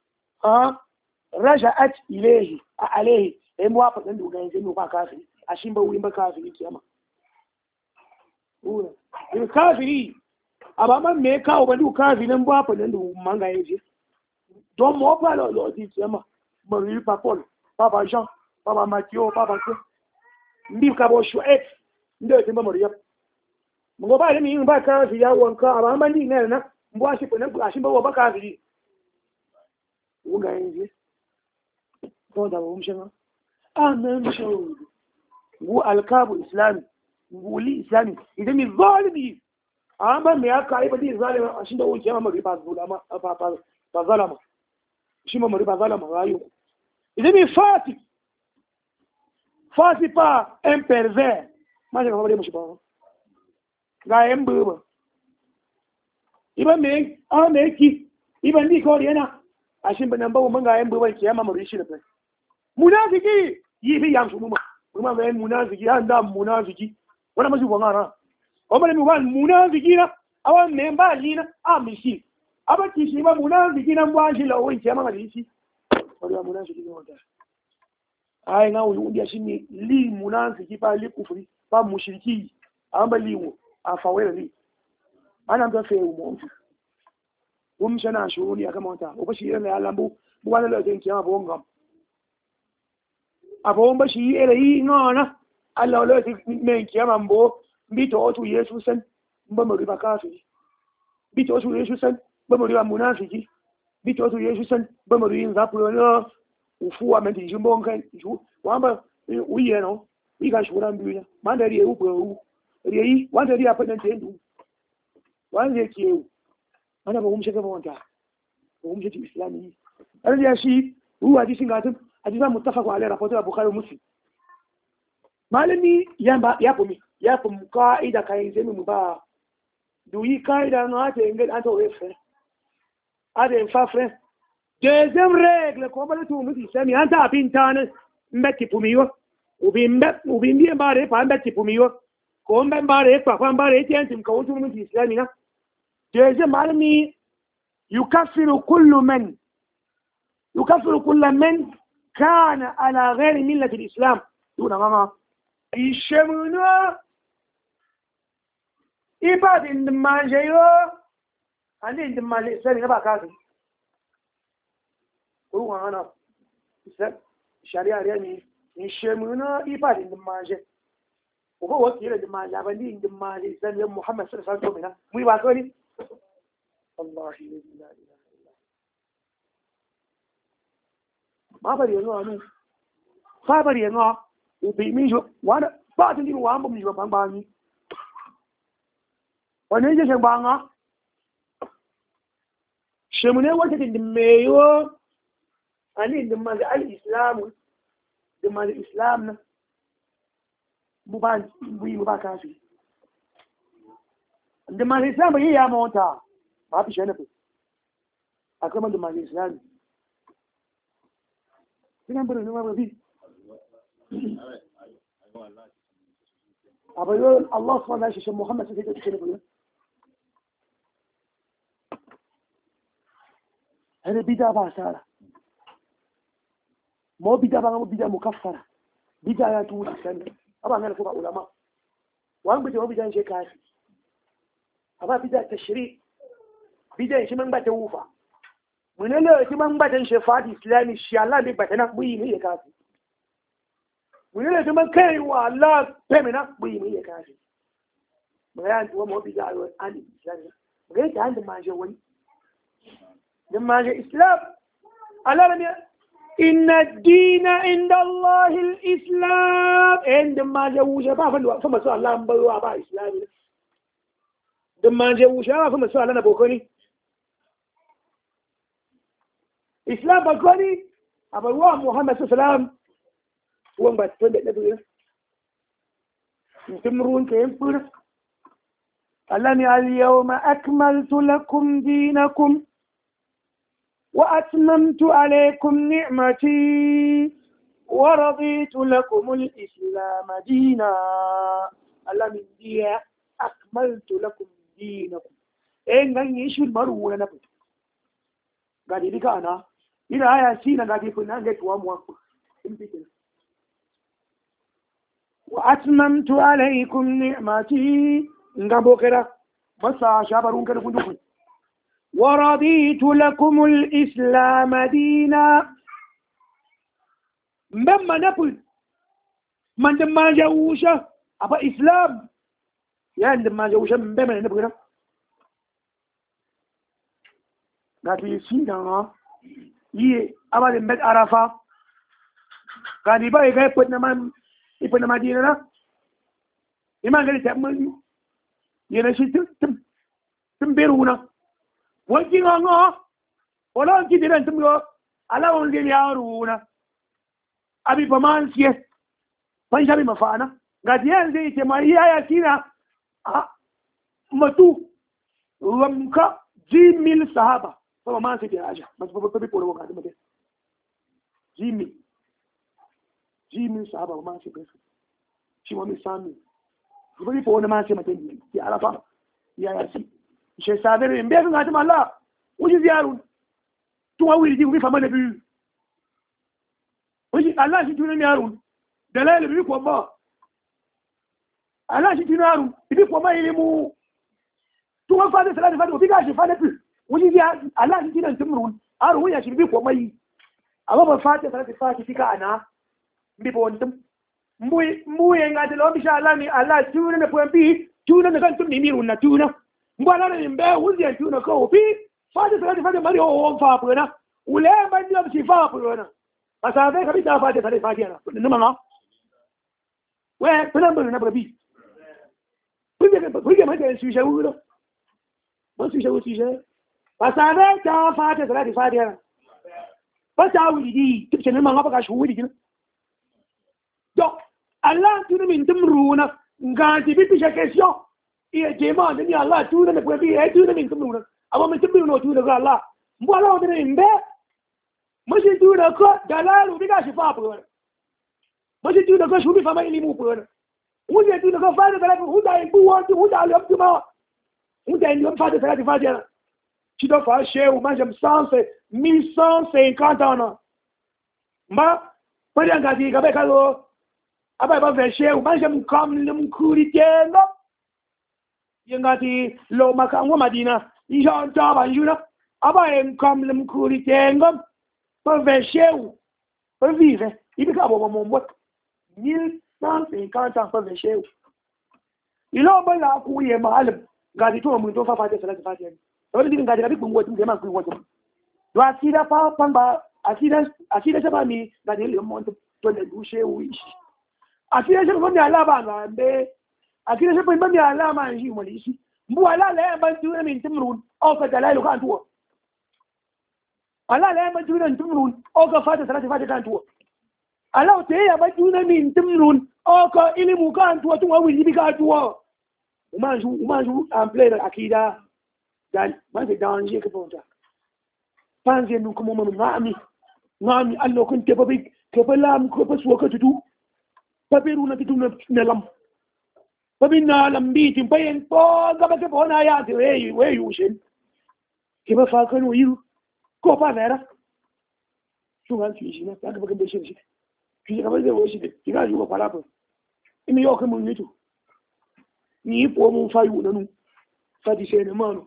raja'at ilayhi alayhi ai mu wafa dan dogayen sai mu ba kafiri a shin ba wurin ba kafiri kiyama ura kafiri amma man me kawo ba du kafiri nan ba fa dan du manga yaje don mo ba lo di kiyama mari pa Paul papa Jean papa Mathieu papa ko mbi ka bo shu'aib ndo timba Maryam ngo ba ni ba ka fi ya wanka amma man ni ne na mbo shi ko nan a shin ba ba kafiri unga yaje ko da mu shin amen show ngu alkabu islami ngu li islami idan mi zalimi amma me aka yi ba di zalimi a shin da wuce amma riba zulama ba zalama shi ma riba zalama rayu idan mi fati pa un pervers ma je ba mu shi ba ga yan buba iban me ki iban di ko yana a shin ba nan ba mun ga yan buban kiyama mu rishi da fa munafiki yi fi yam sumuma kuma ga munafiki an da munafiki wala masu wangara o male mi wan munafiki na awan me ba li na amisi abaki shi ba munafiki nan ba shi lawo kiyama ga shi wala munafiki ne wanda ai na wuyu dia shi ni li munafiki ba li kufri ba mushriki amba liwo afawela li ana ndo fe mu umshana shuruni kama wata ubashi ile ya lambu bwana leo kiyama bongam abon ba shi ere yi ngona Allah lo ti men kiyama mbo mbito otu Yesu san mbo mo riba kafiri mbito otu Yesu san mbo mo riba munafiki mbito otu Yesu san mbo mo riba zapu no ufuwa menti jimbo nkan ju wamba uye no ika shura mbiya manda riye upo riye wanda riya fadan tendu wanda yake ana ba umshe gaba wanda umshe ti islami ariya shi huwa hadisin gatin hadisa muttafaq alayhi rawahu al-bukhari wa muslim malami ya fum qaida kai zai mu ba duyi qaida no ate ngel anto refe ade fa fre deuxième règle ko ba tu mu islami anta pintane mbeti pumiyo ubimbe mbare pa mbeti pumiyo ko mbare pa mbare tiantim ko tu mu islami na deuxième malami يكفر كل من كان على غير ملة الإسلام دون ماما يشمنا إباد إندما جيو عندي إندما الإسلام نبا كافي هو أنا شريعة يعني يشمنا إباد إندما جي وهو وكيل إندما جابني إندما الإسلام محمد صلى الله عليه وسلم مي باكوني الله لا إله إلا ما بري أنا فابري أنا وبيميجو وأنا بعد اللي هو عم بيجوا بانباني وأنا يجي شبانا شمنه وقت الدميو أنا الدم الإسلام مبان مباكاسي الدم الإسلام هي يا موتا ما في شيء نفس أكمل الدم الإسلام Jangan berenang berarti. Apa itu Allah SWT Muhammad SAW itu هذا بدعة بعثارة ما بدعة مكفرة bidaya tu san aba ngana ko ba ulama wan bidaya bidaya shi kafi aba bidaya tashri bidaya shi man ba ta wufa munele shi man ba tan shafati islami shi Allah ne ba tana buyi ne ya kafi munele shi man kai wa Allah femina buyi ne ya kafi bayan tuwa mu bidaya an islami ga ta handa ma je wani dan ma je islam Allah ne إن الدين عند الله الإسلام عندما جاءوا فما سؤال الله مبلوا أبا إسلامي عندما جاءوا فما سؤال الله بوكوني إسلام بوكوني أبا الله محمد صلى الله عليه وسلم هو مبتون بأنه تمرون كيف فرق الله اليوم أكملت لكم دينكم وأتممت عليكم نعمتي ورضيت لكم الإسلام دينا الله من دي أكملت لكم دينكم إن غني يشوف مرور نبي قاعد يديك أنا إذا هيا سينا قاعد يكون عندك واموك وأتممت عليكم نعمتي نعم كده بس شابرون كده كندوكم ورضيت لكم الإسلام دينا مما نقول من ما جاوشة أبا إسلام يعني ما جاوشة مما نقول قال يسينا أبا لمبت عرفة قال يبقى يبقى ما ديننا إما قال يتأمل ينشي تنبيرونا wakin ngo wala ki diran tumgo ala won ge yaruna abi pamansie pan shabi mafana ngati yanze ce mai ya kina matu ramka 10,000 sahaba sama man sai ya aja mas bobo pe polo ga mate 10,000 sahaba man sai pe shi mo mi sami bobo pe polo man sai mate ki arafa ya si she sadere mbe ngati mala uji ziarun tuwa wiri ubi fama nabi uji Allah shi tuna mi arun dalal bi ko ba Allah shi tuna arun bi ko ba ilimu tuwa fada salati fada ubi gashi fada pi uji ziar Allah shi tuna tumrun arun ya shi bi ko mai amma ba fata salati fata fika ana mbi bontum mbuye ngati lo bisha Allah ni Allah tuna na pompi tuna na kan tumni mirun na tuna mbwana ni mbe uzi tuna ko pi fata salati fata mari o fa pona ule mandi am sifa pona asabe kabisa fata salati fata na numa na we pona mbe na brabi kuja maje suje ulo mo suje asabe ta fata salati fata na fata wuri di tibce numa ngapa ka shuwuri kin do Allah tunu min tumruna ngati bi pisha question iya jema ni Allah tunu ne brabi e tunu min tumruna amma mun tumbi no tunu ga Allah mbo Allah wonde imbe mashi tunu ko dalalu diga shi fa pura mashi tunu ko shubi fa mai limu pura muje tunu ko fa da la huda en buwo huda le optima huda en fa da salati fa dia ci do fa sheu manjam sanse 1150 ans ma pari anga di gabe kalo abai ba ve sheu manjam kam lim kuri tengo yengati lo makango Madina ijo jaba juna abai kam lim kuri tengo ba ve sheu ba vive ibi ka bo mo 1150 ans ba ve sheu ilo ba la ku ye malim gadi to mun to fa fa salati fa dia wani din gadi rabi kungo tin jema kungo tin do asida pa pamba asida saba mi gadi le mo to le dushe wishi asida saba mi alaba na mbe asida saba mi alama nji mo lishi mbu ala le ban tu min timrun o ka dalailu kan tuwa ala le ban tu min timrun o ka fata salati fata kan tuwa ala te ya ban tu min timrun o ka ilimu kan tuwa tuwa wi bi kan tuwa umanju en plein akida dan man se danger que bon ça pensez nous comme mon ngami allo kun te babi ke balam ko pas waka tutu babiru na tutu na lam babi na lambi tin payen po gaba ke bona ya te we yu shin ke ba fa kan yu ko pa vera sungan fi shi na ka ba kan be shi ki ka ba zai wo shi de ki ga yu ko la ko imi yo ko mun nitu ni po mun fa yu nanu fa di se ne mano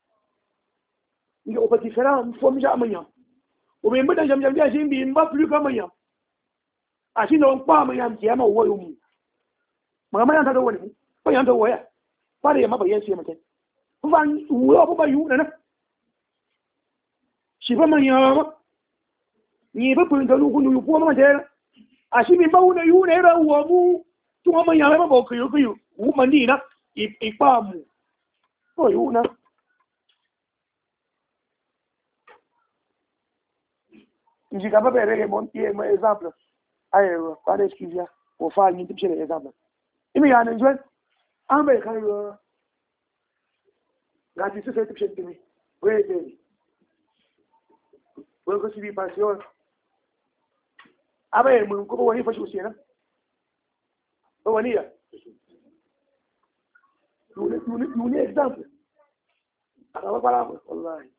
ngo pati fera fo mi ja amanya o be mbada jam jam ja shi bi mba plus ka manya a shi no pa manya ti ama wo yo mu ma manya ta do woni ko yan to wo ya pa de ma ba yen shi ma te fu fa wo ba yu na shi ba manya ma ni ba pun da lu ku lu po ma te a shi mi ba wu na yu ne ra wo mu tu ma manya ma ba ko yu wu ma ni na i pa mu ko yu na Nji ka bebe rege bon tie mo exemple ayo pas d'excuse pour faire une petite exemple imi ya ne jwe ambe ka yo ga ti se petite timi we de we ko si bi passion abe mun ko woni fa shusi na ko woni ya nous exemple ala bala wallahi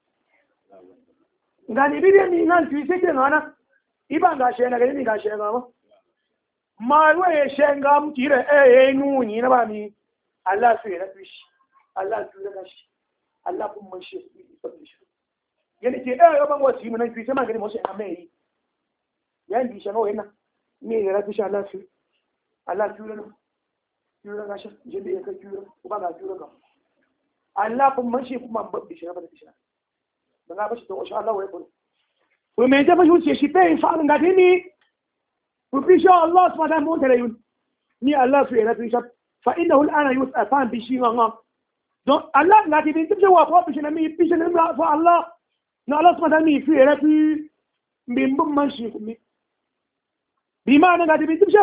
ngani bibi ni nan tu sike ngana ibanga shenga gani ni ga shenga ma malwa ye shenga mutire nu ni na ba ni Allah sai na bishi Allah tu da shi Allah kun man shi bishi yani ke yo ban wasi mun tu sai ma gani mo sai amai yan bi shenga wena me ya rabi Allah su Allah tu da shi je da ka tu ba ga tu ka Allah kun man shi kuma babbi shi ba da shi na ba shi to insha Allah wai ko me da ba shi shi pe fa nga dini ku bi sha Allah subhanahu wa ta'ala ni Allah su yana tisha fa innahu al'ana yus'afan bi shi nga donc Allah la di bin tibje wa ko bi shi na mi bi shi na fa Allah na Allah subhanahu mi fi yana fi min bum man shi mi bi ma na di bin tibje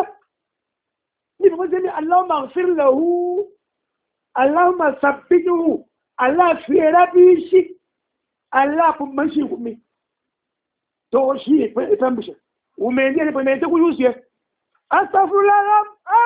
ni ba zai Allah maghfir lahu Allahumma sabbituhu Allah fi yana fi shi Allah kun man shi kuma to shi fa tambaye umende ne bane ta kuyu siya astaghfirullah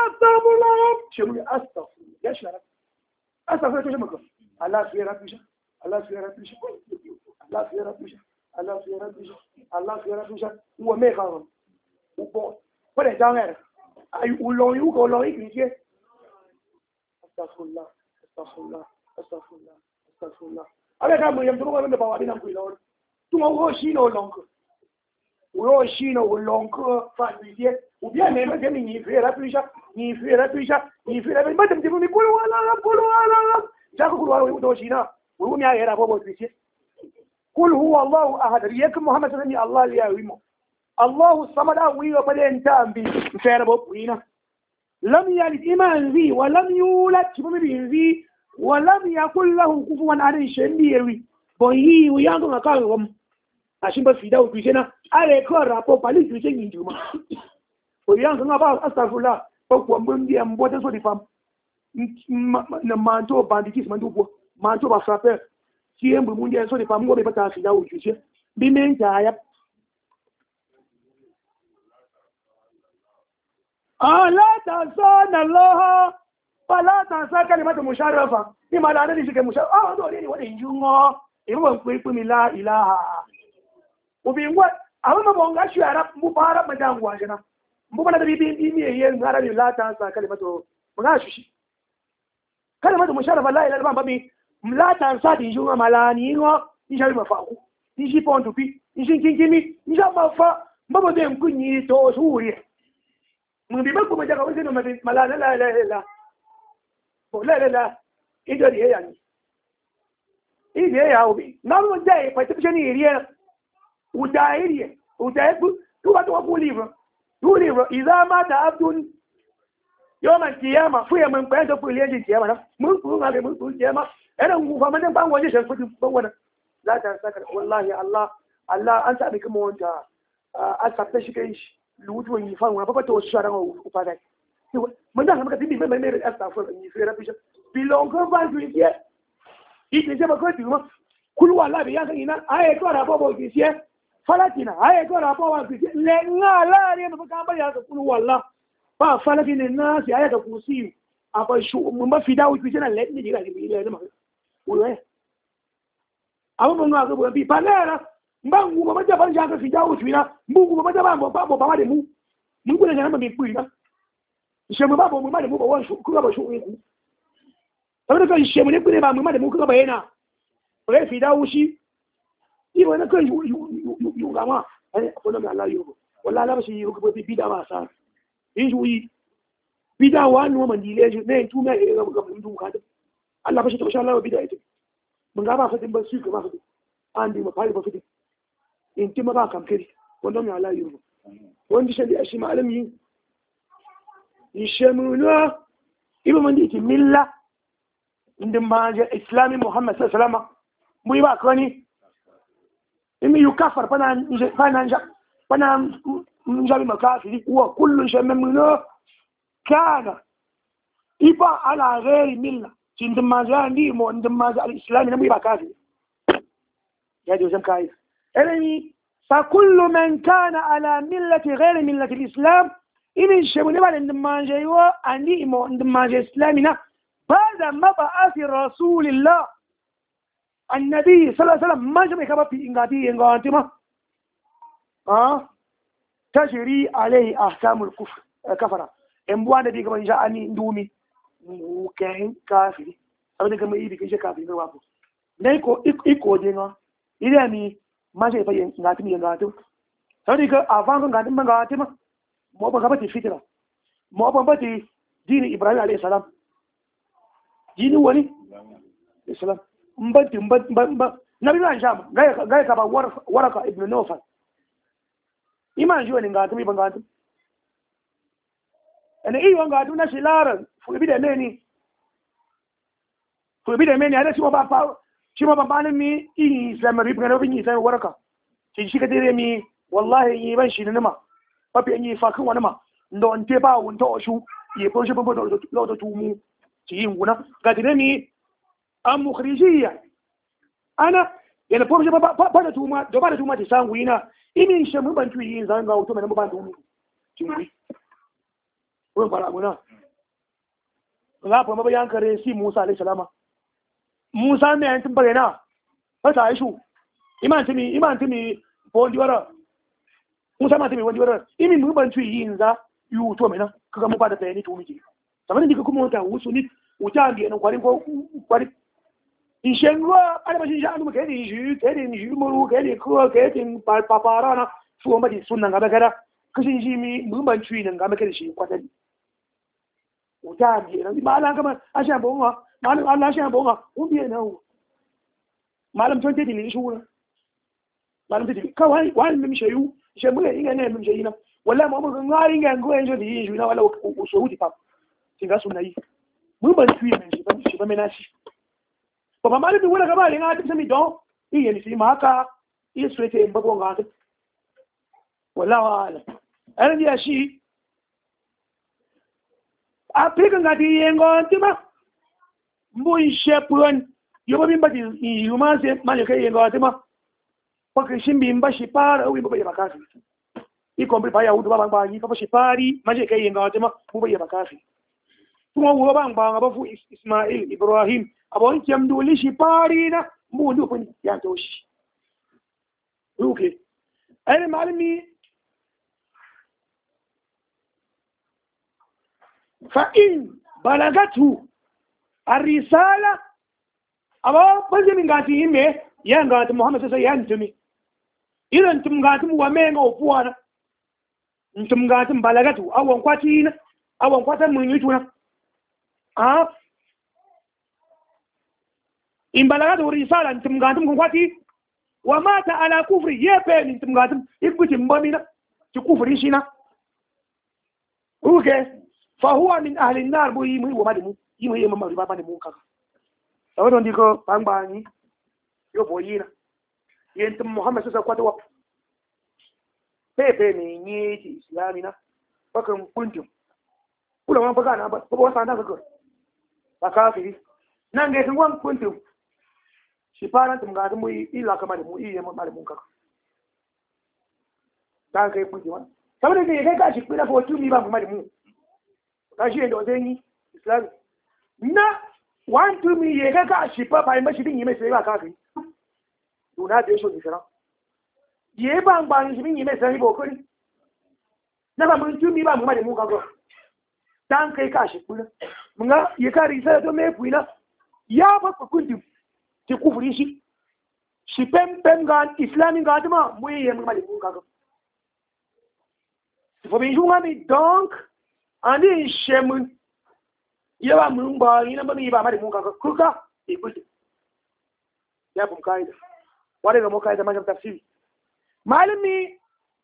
shi mu astaghfirullah ya shara astaghfirullah to shi maka Allah fi rabbi Allah fi rabbi Allah fi rabbi Allah fi rabbi Allah fi rabbi wo me ka wo bo ko de danger ay ulon yu ko lo ikije astaghfirullah astaghfirullah astaghfirullah astaghfirullah ale ka mo yam to ko be ba wa dinan ku lo tu mo ho shi no lonko wo shi no lonko fa diye ou bien même que ni fait la pluie ni fait la pluie ni fait la madame de ni kulu wala ja ko wala do shi na wo mi ayera bo diye kul huwa allah ahad riyak muhammad sallallahu allah ya wimo allah samad wi wa balen tambi fere bo ina lam yalid iman zi wa lam yulad bi zi ولم يكن له كفوا أحد شنديوي بوي ويانغ نكالهم عشان بس فيدا وبيجنا على كل رابو بالي تيجي نجوما ويانغ نبا أستغفر الله بقوا مبندي أمبوده سودي فام نمانتو بانديكيس مانتو مانتو بفرابة سيم بموندي سودي فام غو بيبتا فيدا وبيجي بمن جايب لا تنسون الله فلا تنسى كلمة مشرفة لما لا ندري شيء مشرف دوري ولا يجوا يبغى يقول لا إله وبيقول أما بونغا شو عرب مبارك مدام واجنا مبارك بيبي بيبي ينعرف لا تنسى كلمة مغاششي كلمة مشرفة لا إله إلا الله بابي لا تنسى تيجوا ملاني نيجي مفاهو نيجي بونتوبي نيجي كينكيمي نيجي مفا بابا دم كني توسوري من بيبقى مجاك وزنه ملاني لا إله إلا لا إدري يعني إدري يا أبي نعم جاي فتبشني إيريا ودايريا تو ليفر إذا مات عبد يوم القيامة فيا من قيادة في اليوم القيامة من القيامة أنا فمن بان وجه شنفت بوانا لا تنسى والله الله أنت أبيك مونتا أسبتش كيش لوجو يفهم وأنا بتوشى أنا وفاضي من ده ممكن تبي من أستغفر الله في ربي بيلونكم فانتوية إذا ما كنت يوم كل والله بيجانا أيه كورا بابا كيسيه فلاتنا أيه كورا بابا كيسيه لنا لا ريم بكام بيجا كل والله فلاتنا الناس أيه كوسيو أبى شو ما في داوي كيسنا لين نيجي كذي ما ولا أبى من ما كبر بي بلارا مبانغو ما جاب جاك في داوي كيسنا مبانغو ما جاب بابا دمو mun kula jana mai kuri na shemu ba mu ma da mu ba wan shu ku ba shu ku saboda kan shemu ne kuri ba mu ma da mu ku ba yana ba fi dawo shi yi wani kan yu ga ma ai ko na Allah yu wallahi la ba shi yu ko bi da ma sa yin yi bi da wa no man dile shi ne tu me ga mun du ka Allah ba shi to insha Allah bi da ita mun ga ba fatin ba su ga ba fatin an di ma fari ba fatin in ti ma ba kam kiri wannan ya Allah yu wanda shi da shi malami yishemuna ibo man di milla indin ma ja islami Muhammad sallallahu alaihi wasallam mu yi ba kani imi yukafar fana njabi makafiri wa kullu shamamuna kana iba ala ghairi milla indin ma ja ndi mo indin ma ja al-islami na mu yi ba kafiri ya ji wajen kai elani fa kullu man kana ala millati ghairi millati al-islam ini shemune ba indin ma ja yo andi mo indin ma ja islami na ba'da mab'ath rasulillah النبي صلى الله عليه وسلم ما جمع كبا في إنغاتي إنغاتي ما تجري عليه أحكام الكفر كفرة إمبوا نبي كمان جاءني ندومي وكان كافر أبدا كمان يبي كيش كافر نوابو نيكو إكو دينا إذا مي ما جاء في إنغاتي إنغاتي أبدا كا أفان إنغاتي إنغاتي ما ما بقى بتي فترة ما بقى بتي دين إبراهيم عليه السلام دين ولي السلام mbanti nabi wa njama gaya kaba waraka ibn Nawfal iman jiwa ni ngatu mi bangatu ene iyo ngatu na shilara fulbida meni ada sima ba bani mi islam ri bngano bi sai waraka ci shi kadire mi wallahi yi ban shi nima papi yi fa kan wani ma ndo nte ba wunta oshu yi ko shi bambo do tumu ci yin guna gadire mi am mukhrijiyya ana yana pomje ba da tuma do ba da tuma ti sangu ina ini shemu ban tu yin zanga auto mena ban tu tumi ko fara guna la po mabayan kare si Musa alayhi salama Musa me an tun bagena fa ta aishu iman tumi bondi wara Musa ma tumi bondi wara ini mu ban tu yin za yu to mena kaga mu ba da bayani tumi ki saboda dika kuma wata wusu ni wuta ga nan kwari ishen ruwa ana bashin sha'anu ka yi shi muru ka yi kuwa ka yi papara na suwa mati sunan gaba kada kashin shi mi mumban cuyi nan gaba kada shi kwatali wuta biye nan ma ala kama a shan bonga malam Allah shan bonga un biye na wu malam ton te dili shura malam te dili kawai wani mim shayu she mu inga ne mim shayina wallahi mu mun ngari inga ngo enjo di shi na wala so wuti pap tinga sunayi mumban cuyi nan shi ba mena shi Papa mali bi wala gaba linga ti sami don iye ni sima haka iye swete mbabo ngate wala wala ana dia shi apika ngati yengo ntima mbu ishepun yobo bimba di yumanse mali ke yengo ntima paka shimbi mbashi para uwi mbaba yabakafi ikombi pa ya udu baba ngi papa shipari mali ke yengo ntima mbaba yabakafi tuma wo banga bafu Ismail Ibrahim abon kyamduli shi fari na mundu kun ya toshi okay ai malami fa in balagatu ar-risala aba baje min gati himme ya ngati Muhammad sai ya ntumi idan tum gati mu wa menga opuana tum gati balagatu awon kwati na awon kwatan mun yutuna in balagatu risala ntimgatum kunkwati wa mata ala kufri yepe ntimgatum ikuti mbamina tikufri shina uke fa huwa min ahli an-nar bu yimu wa madimu yimu yema mari baba ne munka sawodo ndiko pangbanyi yo boyina yentum Muhammad sasa kwata wa pepe ni nyiti islamina bakan kuntum kula wan baka na ba wasa na ga bakafiri nange tungwan kuntum shipara tumgadi mu ila kama mu iye mu mali mun kaka ta kai kunji wa saboda kai ka shi kula ko tumi ba mu mali mu ka shi ndo zenyi islam na wan tumi ye ka shi pa ba mai shi din yime sai ba ka kai to 有那别说你知道，也帮帮你们你们生意不可能， na ba mun tumi ba mu ma da mu kago dan kai ka shi kuna mun ga ya ka risa to me fuina ya ba ku kundi ti kufuri shi pem ga islamic ga ma mu yi mu ma da mu kago fo bin junga mi donc ani shemun ya ba mun ba ina ba mi ba ma da mu kago kuka ikuti ya bum kaida wale ga mu kaida ma tafsiri malami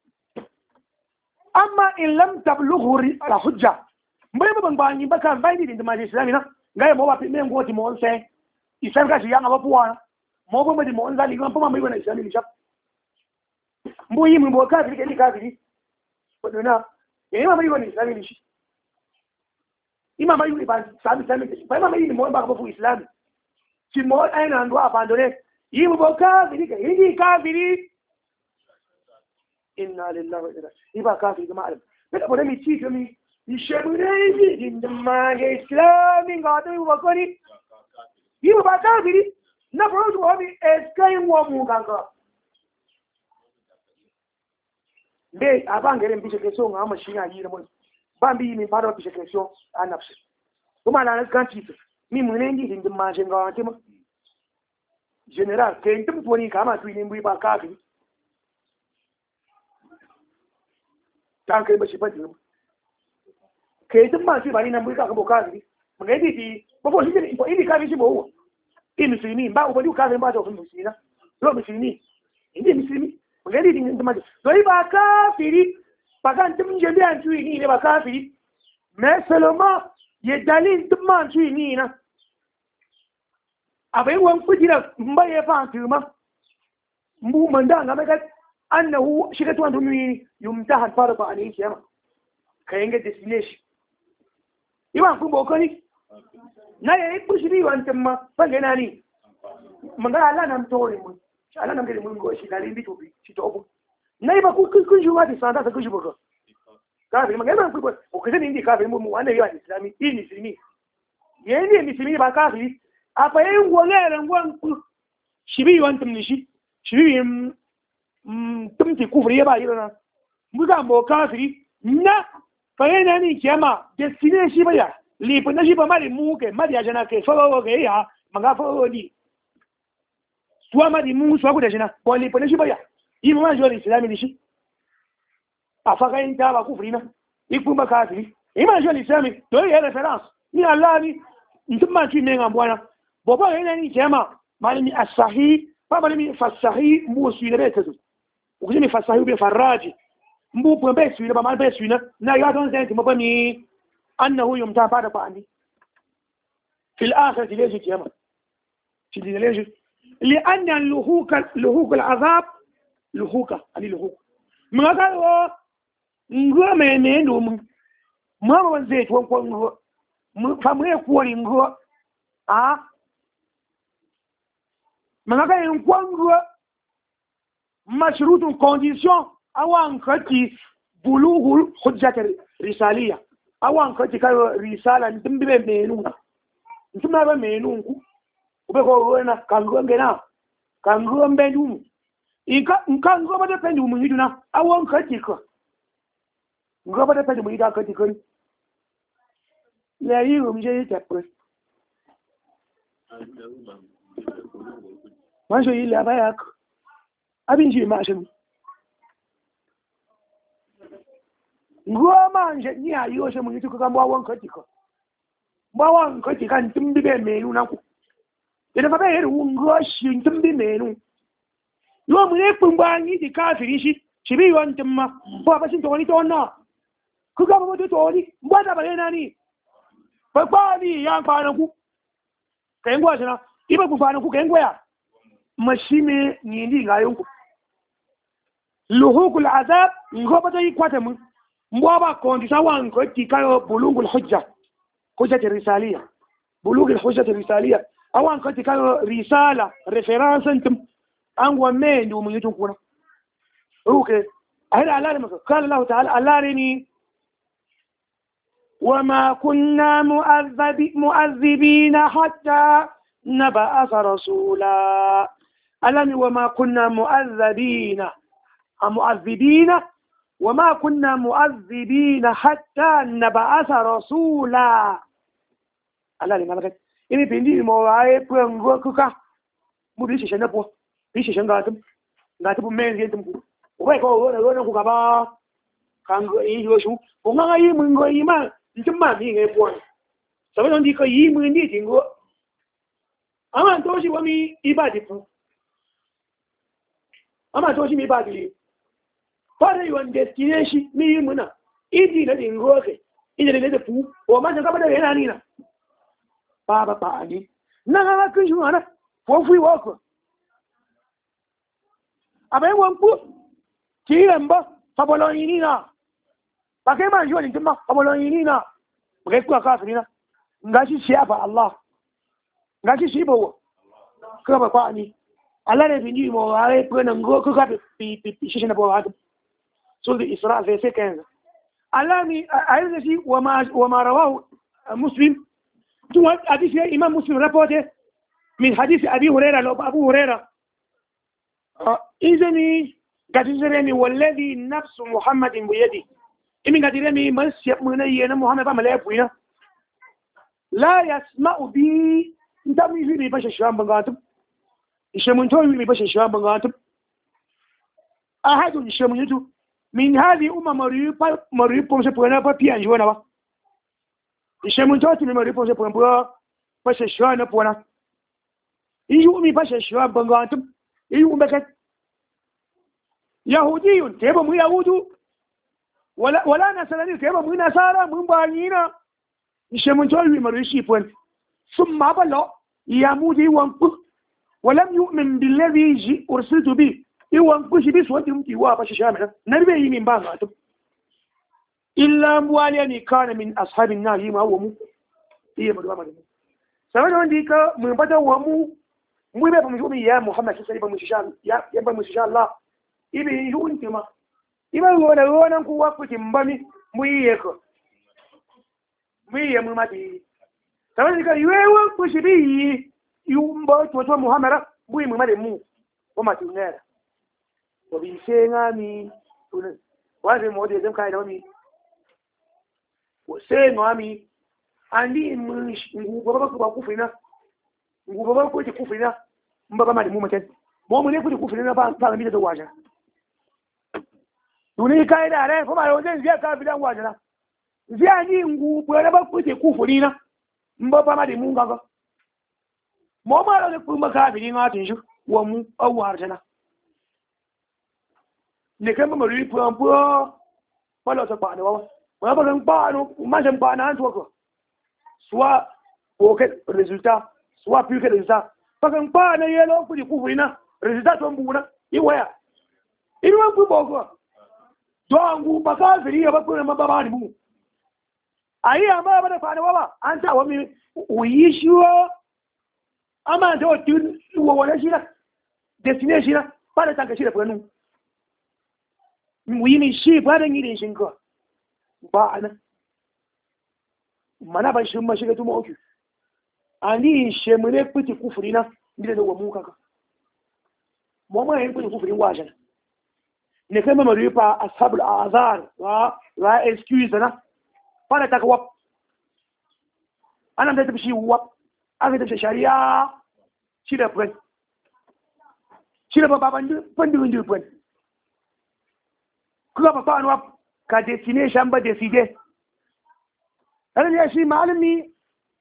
amma in lam tablughu al hujja mbai ba bangbanyi baka bai ni da maji islami na ngai mo wa pe me ngoti mo onse isan ka shi yanga ba puwa mo ba di mo onza li ngam pa mai bana islami ni shap mbo yi mo ka fi ke ni ka fi ko dona e ma mai bana islami ni shi ima mai ni ba sami ba ma mai ni mo ba ba fu islami si mo ai na ndo abandone yi mo ka fi ke ni ka fi inna lillahi wa inna ilaihi ba ka fi ga ma'alim da ko da mi ci to mi ishebureji dinmaje islami ngado wakoni yibo bakabiri na brodu obi eskai wo muganga be abangere mbishe keso ngama shinya yire mo bambi mi paro bishe keso anapse kuma na kanti mi munengi dinmaje ngawate mo general ke ntum tuoni kama tu ni mbi bakabiri tanke bashi pati ke tun ma shi bari nan bai ka bo kafiri mun ga diti bo shi ne ini kafiri shi bo ini muslimi ba ko kafiri ba to muslimi na lo muslimi ini muslimi mun ga diti tun ma to ba kafiri ba kan tun je biyan tuyi ni ne ba kafiri mais seulement ye dalil tun ma tuyi ni na abai wan kujira mbaye fa tuma mbu manda ga mai annahu shi ka tuwan tumi yumtahan farqa an kiyama kayan ga destination iwan kun bokoni na yayi bushiri wantan ma bange nani mangala Allah nam tori mun Allah nam gele mun go shi dalin bi to shi to obu nay ba ku kun juwa di sanda ka kuji boko ka bi mangala ku ko ko ni ka bi mu wanda yawa islami ini muslimi yeni muslimi ba ka bi apa yin gole ngwan ku shibi wantan ni shibi tumti kufri ba yirana muga mo kafiri na fayena ni kiyama destiny shi baya lipo na shi ba mali muke mali ya jana ke fawo ke ya manga fawo ni suwa mali mu suwa ku da jana ko lipo na shi baya yi ma jori islami ni shi afaka inta ba kufri na iku ma kafiri yi ma jori islami to yi reference ni Allah ni ntuma ki menga bwana bobo yana ni kiyama mali ni asahi ba mali ni fasahi mu su ne betezu ukijini fasahi be faraji mbu be suina ba mal be suina na ya don zai kuma bani annahu yumta bada ba andi fil akhirati leji kiyama fi leji li anna luhuka al'azab luhuka ali luhuka mun ga wo ngo me ne no mun ma ba zai tuwon ko ngo mun fa mu ko ri ngo a mun ga yin ko ngo mashrutun condition awan kati bulughul hujjat risaliya awan kati kayo risala ndimbe menu ndimba ba menu ku ube ko wona kango ngena kango mbendu ika nkango ba de pendu mu hiduna awan kati ko ngo ba de pendu mu hida kati ko la yi umje tapre manjo ile abayak abin ji ma shin ngoma nje ni ayo she mun yi kuka mwa wan katika mwa wan katika ntimbi be menu naku ina ba be ru ngo shi ntimbi menu yo mun e pumba ni di kafiri shi bi wan timma bo ba shin to ni to na kuka ba to ni mwa da ba yana ni ba ba ni ya fa na ku kai ngwa jina iba ku fa na ku kai ngwa ya mashime ni ndi ngayon ku luhukul azab ngoba to yikwata mun mbwaba kondisa wanko tikayo bulugul hujja risaliya bulugul hujja risaliya awanko tikayo risala reference antum angwa mendu mun yitun kuna okay ahira Allah maka qala Allah ta'ala allarini wama kunna mu'azzibina hatta nab'atha rasula alani wama kunna mu'azzibina وما كنا مؤذبين حتى نبعث رسولا Allah ne malaka ini bindi mo ai pun go kuka mu bi shi na po bi shi ga tum men yin tum wai ko go ku ka ba kan go yi yo shu ko nga yi mun go yi ma tum ma mi nge po sabe don di ko yi mun di tin go ama to shi wa mi ibadi pu ama to shi mi ibadi fara yi wanda destination mi yi muna idi na din go ke ida da pu o ma ga ba da yana ni na baba ba ni na ga kun shi wana fo fu wo ko abai wan ku ki remba fa bolon yini na ba kai ma joni timma fa bolon yini na ba kai ku ka fi na ngashi shi afa Allah ngashi shi bo ko ba kwa ni Allah ne bindi mo ai ko nan go ko ka pi shi na bo ha so the Isra verset 15 Allah ni ayi shi wa ma rawahu Muslim حديث الإمام مسلم رفوته من حديث أبي هريرة لو أبو هريرة إذني قد يزرني والذي نفس محمد بيدي إمن قد يرمي مسيب منينا محمد بما لا يبوينا لا يسمع بي انت من يزيني باشا الشوام بنغاتب الشامن توي من باشا الشوام بنغاتب أحد الشامن يتو من هذه مريب بمسا بغانا بيان جوانا با الشامن توي من مريب بمسا بغانا باشا الشوام بغانا يجو من باشا الشوام بنغاتب يجو بكت يهودي كيف مو يهود ولا نسلني كيف مو نصارى من بانينا الشامن توي من مريشي بغانا ثم بلو يمودي وانقذ ولم يؤمن بالذي أرسلت به يوانقذ بس وانتم تيوا باش شامل نربي من بعض إلا مواليني كان من أصحاب النار ما هو مو هي مدوا ما سواء عندي كا من بدأ ومو مو يبقى مجموع يا محمد صلى الله عليه وسلم يبقى مسجى الله يبقى يجون تما يبقى هو نقول وقت مبني مو يكو مو يمو ما تي سواء عندي كا يوان كوشبي yumba toto muhamara bui mumare mu wama tunera to bi senga mi tunan wazi mo de zam kai da mi ko se no ami andi ngu baba ko ku fina ngu baba ko ku fina mbaba ma de mu maten mo mu ne ku fina ba ba mi da waja tuni kai da re ko ba yo zai zai ka bidan waja na zai ni ngu baba ba ku fina mbaba ma de mu ngaga mo ma da ku maka bi nga tin shu wa mu awar tana ne kan ma ri pu ampo palo ta pa no wa ba kan pa no ma jan pa na to ko soit aucun résultat soit plus que résultat pa kan pa na yelo ku di ku fina résultat to mbu na i waya i wa ku bo ko do angu ba ka firi ba ku ma ba ni mu ayi amma ba da fa na ba an ta wa mi uyi shuwa ama da wata wawale shi na destination shi na ba da tanka shi da fanu mu yi min shi ba da yi shi ka ba a nan mana ban shi ma shiga tuma oki ani she mu ne kuti kufuri na ni da wa mu kaka mu ma yin kuti kufuri wajen ne kai ma rifa ashabul azar wa excuse na ba da taka wap ana da tafi shi wap aka tafi shari'a shi da fuen shi da baban pandin fuen kuma ba fa anwa ka destination ba decide dan ya shi malami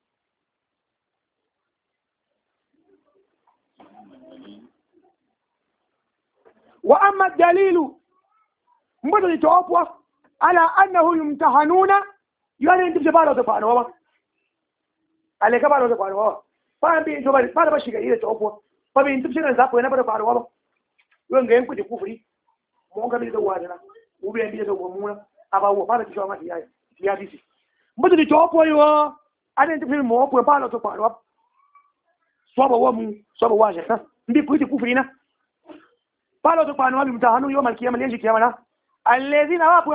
wa amma dalilu mbada ni tawafwa ala annahu yumtahanuna yani ndivyo bado da fa anwa ale ka baro da faruwa ba bi to ba shiga ile to ko ba bi tun shiga zapo yana ba faruwa ba yon ga yanku da kufuri mu ga bi da wajana mu bi da mu aba wo ba da kisho ma ya disi mu da to ko yo ane tun mu ko ba da to faruwa so ba wo mu so ba wajana ndi ku da kufuri na ba da to faruwa bi mutahanu yo malkiyama ne shi kiyama na alladhina wa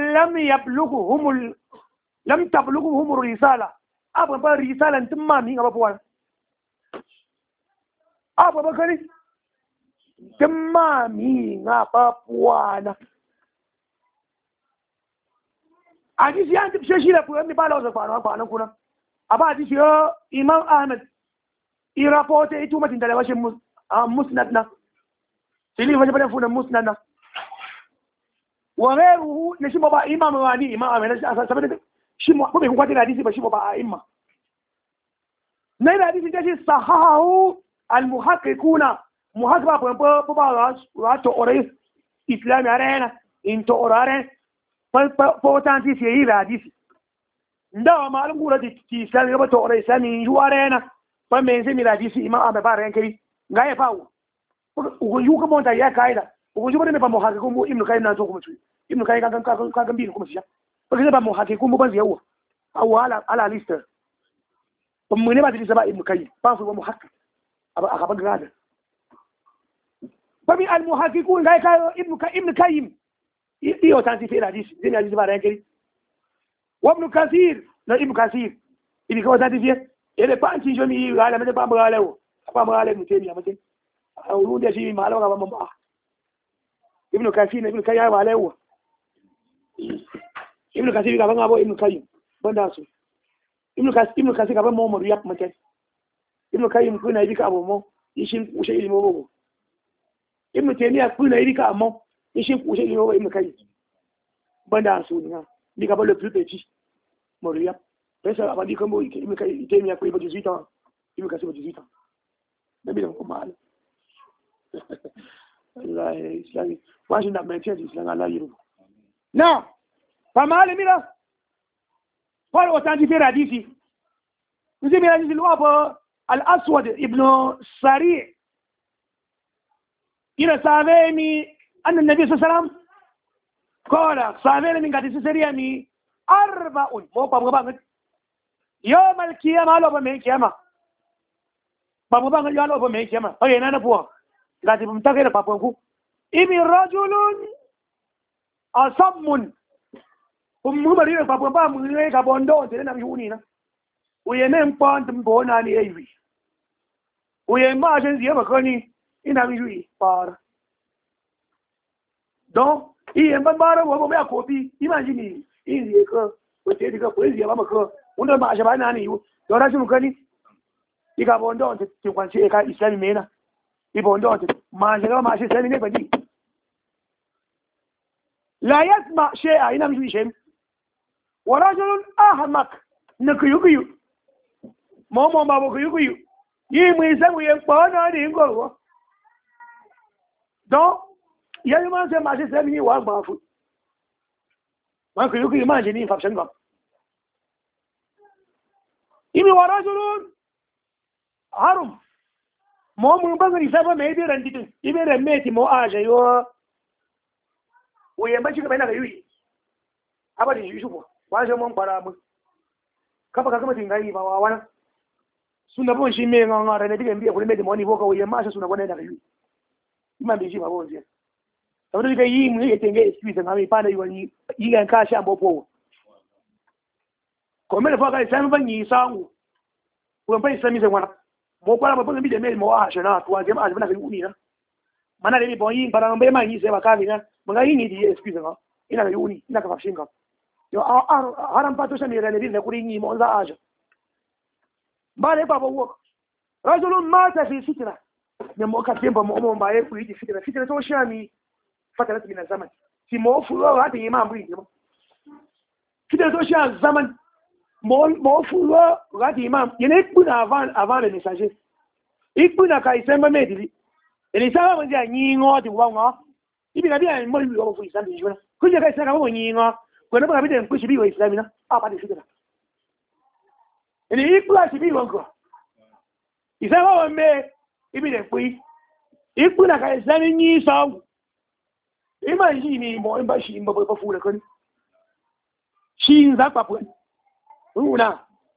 lam tablughuhum risala abu ba risalan tun ma mi gaba fuwa abu ba kari tun ma mi gaba fuwa na hadisi ya tafi shi da kuwa mi ba lauza kwanan kuna aba hadisi yo Imam Ahmad irapote itu matin da washin musnad na sili wajen bada funan musnad na wa ghayruhu ne shi ba imam wani imam Ahmad shi asa saboda shi mu bai kwata hadisi ba shi ba a imma ne da hadisi da shi sahahu al muhaqqiquna muhaqqiqa ba wa to ore islami arena into orare tanti si yi hadisi ndawa malum gura ti islami ba to ore sami yu arena pa men se mi hadisi imam Ahmad ba ran kiri ngaye pawo ugu ko monta ya kaida ugu jubare me pa muhaqqiqu mu ibn kayyim na to kuma tu ibn kayyim kan bi kuma siya porque ba muhaqqiqu mu ban ziyawa awala ala lista mun ne ba hadisi ba ibn kayyim ba su ba muhaqqiq aba ba grada ba mi al muhaqqiqu ngaye kayo ibn kayyim iyo tanti fi hadisi zini hadisi ba ran kiri wa ibn kathir na ibn kathir ibi ko tanti fi ele pa anti jomi ala me ba ba lawo ba ma ala mutemi amate awulu da shi malama ba ba ibn kathir ibn kayyim ba lawo ibn kathir ga banga bo ibn kayyim banda su ibn kathir ga ban mo mo yak mate ibn kayyim kuna ibi ka abo mo yishin ushe ilimo bo ibn taymiya kuna ibi ka amo yishin ushe ilimo bo ibn kayyim banda su na ni ka ba le plus petit mo yak pesa abadi kambo ibn kayyim taymiya ko ibi 18 ans ibn kathir 18 ans nabi ko mal Allah islami washi na maintain islam Allah yiru na famali mira قال وتاني في حديثي زي ما حديث الواب الأسود ابن سريع إلى سامي أن النبي صلى الله عليه وسلم قال سامي من حديث سريع 4 مو بابا يوم القيامة لو بمن قيامة بابا يوم لو بمن قيامة أي أنا بوا قاعد بمتاكل بابونكو إبن رجل أصم mu bari da babban ba mu ne ga bondo da na yuni na uye ne mpon tumbo na ni ewi uye ma jen ziye makoni ina mi yui par donc iye mbara wo ba kopi imagine iye ko o te diga ko iye ba mako unda ma shaba na ni yu to ra shi mukani iga bondo te kwanci ka islami mena i bondo te ma shaba ma shi islami ne badi la yasma shay'a ina mi yui shay ورجل أحمق نكيوكيو ماما بابا كيوكيو يميسان ويقبانا نينكو دون يجب أن ما سيسمي وأغبافو ما كيوكيو ما جنين فابشنغا يمي ورجل حرم ماما بغني سابا ميدي رندتن يمي رميتي مو آجا يو ويمبشي كبينا كيوكي أبدا يشوفو wajen mun fara mu kafa ka kuma tingayi ba wa wana suna bon shi me nganga rene diga mbiya kule mede moni boka wiye masha suna bona daga yu ima bi shi ba bon je saboda diga yi mu yake tenge excuse ngami pana yi wani yi ga ka sha bopo ko mele fa ka sai ban yi sangu ko ban sai mi sai wana mo kwala ba ban bi de me mo a shana to ajem a bana ga uni na mana de bi bon yi bara mbe ma yi sai ba ka ni na mga yi ni di excuse nga ina ga uni ina ka fashinga yo haram pato sa mira ne kuri ni mo za aja bare baba wo rajulun mata fi fitna ne mo ka temba mo ba ye kuri di fitna to shami fatarat min zaman si mo fulo wa di imam buri mo fitna to sha zaman mo fulo wa di imam yene kuna avant le messager ikuna ka isemba medili ele sawa mo ja nyingo di wa ngo ibi na dia mo yu wo fu isambi jona kuje ka isaka mo nyingo kwenda ba bidem kushi biwa islami na apa di fitna ni ikula shi biwa ngo isama wambe ibide kui ikuna ka islami ni sawu imagine mo imba shi imba ba fura kan shi za pa pu una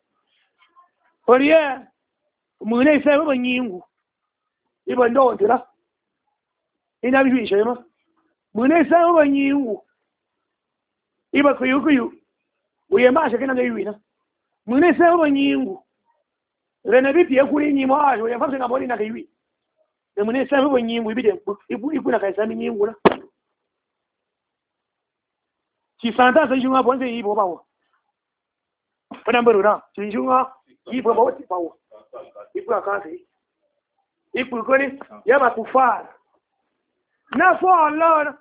oriye mu ne sai ba nyingu iban do ndira ina bi shi ma mu ne sai ba nyingu iba kuyukuyu uye masha kina ngai wina mune sema nyingu rena bipi yakuri nyimo ajo ya famse ngaboni na kaiwi ne mune sema nyingu ibide ibu na kaisa nyingu na 其三大神兄啊，本身一波把我，不能不รู้นะ神兄啊，一波把我把我，一波干谁？一波个呢，也把不发，那发了呢？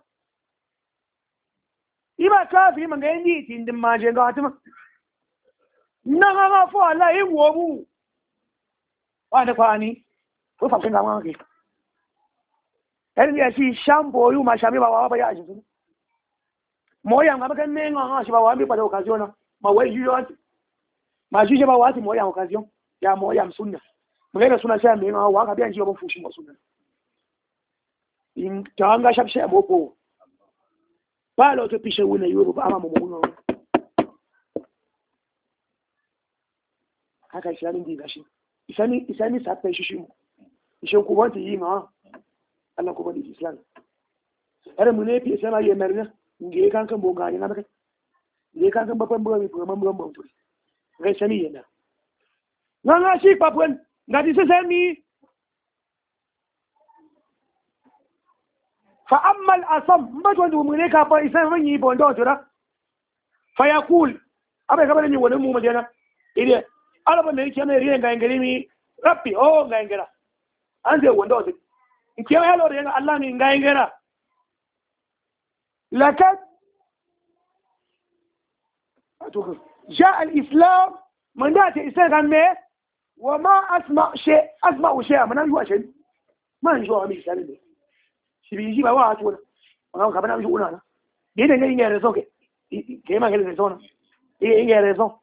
一把咖啡嘛，给你听的嘛，这个什么？那个发了，一我不，完的话呢，我发现刚刚给，哎，你也是想博有嘛，下面把娃娃不要就是。模样我们跟那个是吧？我没把这 ocasión 呢，嘛我也有，嘛就些把我是模样 ocasión，呀模样孙的，我那个孙的下面啊，我那边就我父亲我孙的，因讲个啥些没过，把了就必须问的有不阿妈没问了，还开始领地个是，一三年啥被许么？一些古文的音啊，阿拉古文的意思啦，而我们那边现在也没人。nge kan kan bonga ni ngabake nge kan kan bapan bonga mi bonga bonga tu nge sami yena nga si papuen ngadi se sami fa amma al asam mbajo ndu mun ka pa isa wani bondo tura fa yaqul abai kabale ni wani mu majana ide alaba me yake ne riya ga ngari mi rabbi o ga ngara an zai wando su ke ya lo riya Allah ni ga ngara لكن جاء الإسلام من ذات الإسلام عن ميه وما أسمع شيء من أجوا شيء ما نجوا أمي سالم ده سبيجي بوا أتونا أنا كابنا بيجونا أنا ده إنجا رزق كيما كل رزقنا إنجا رزق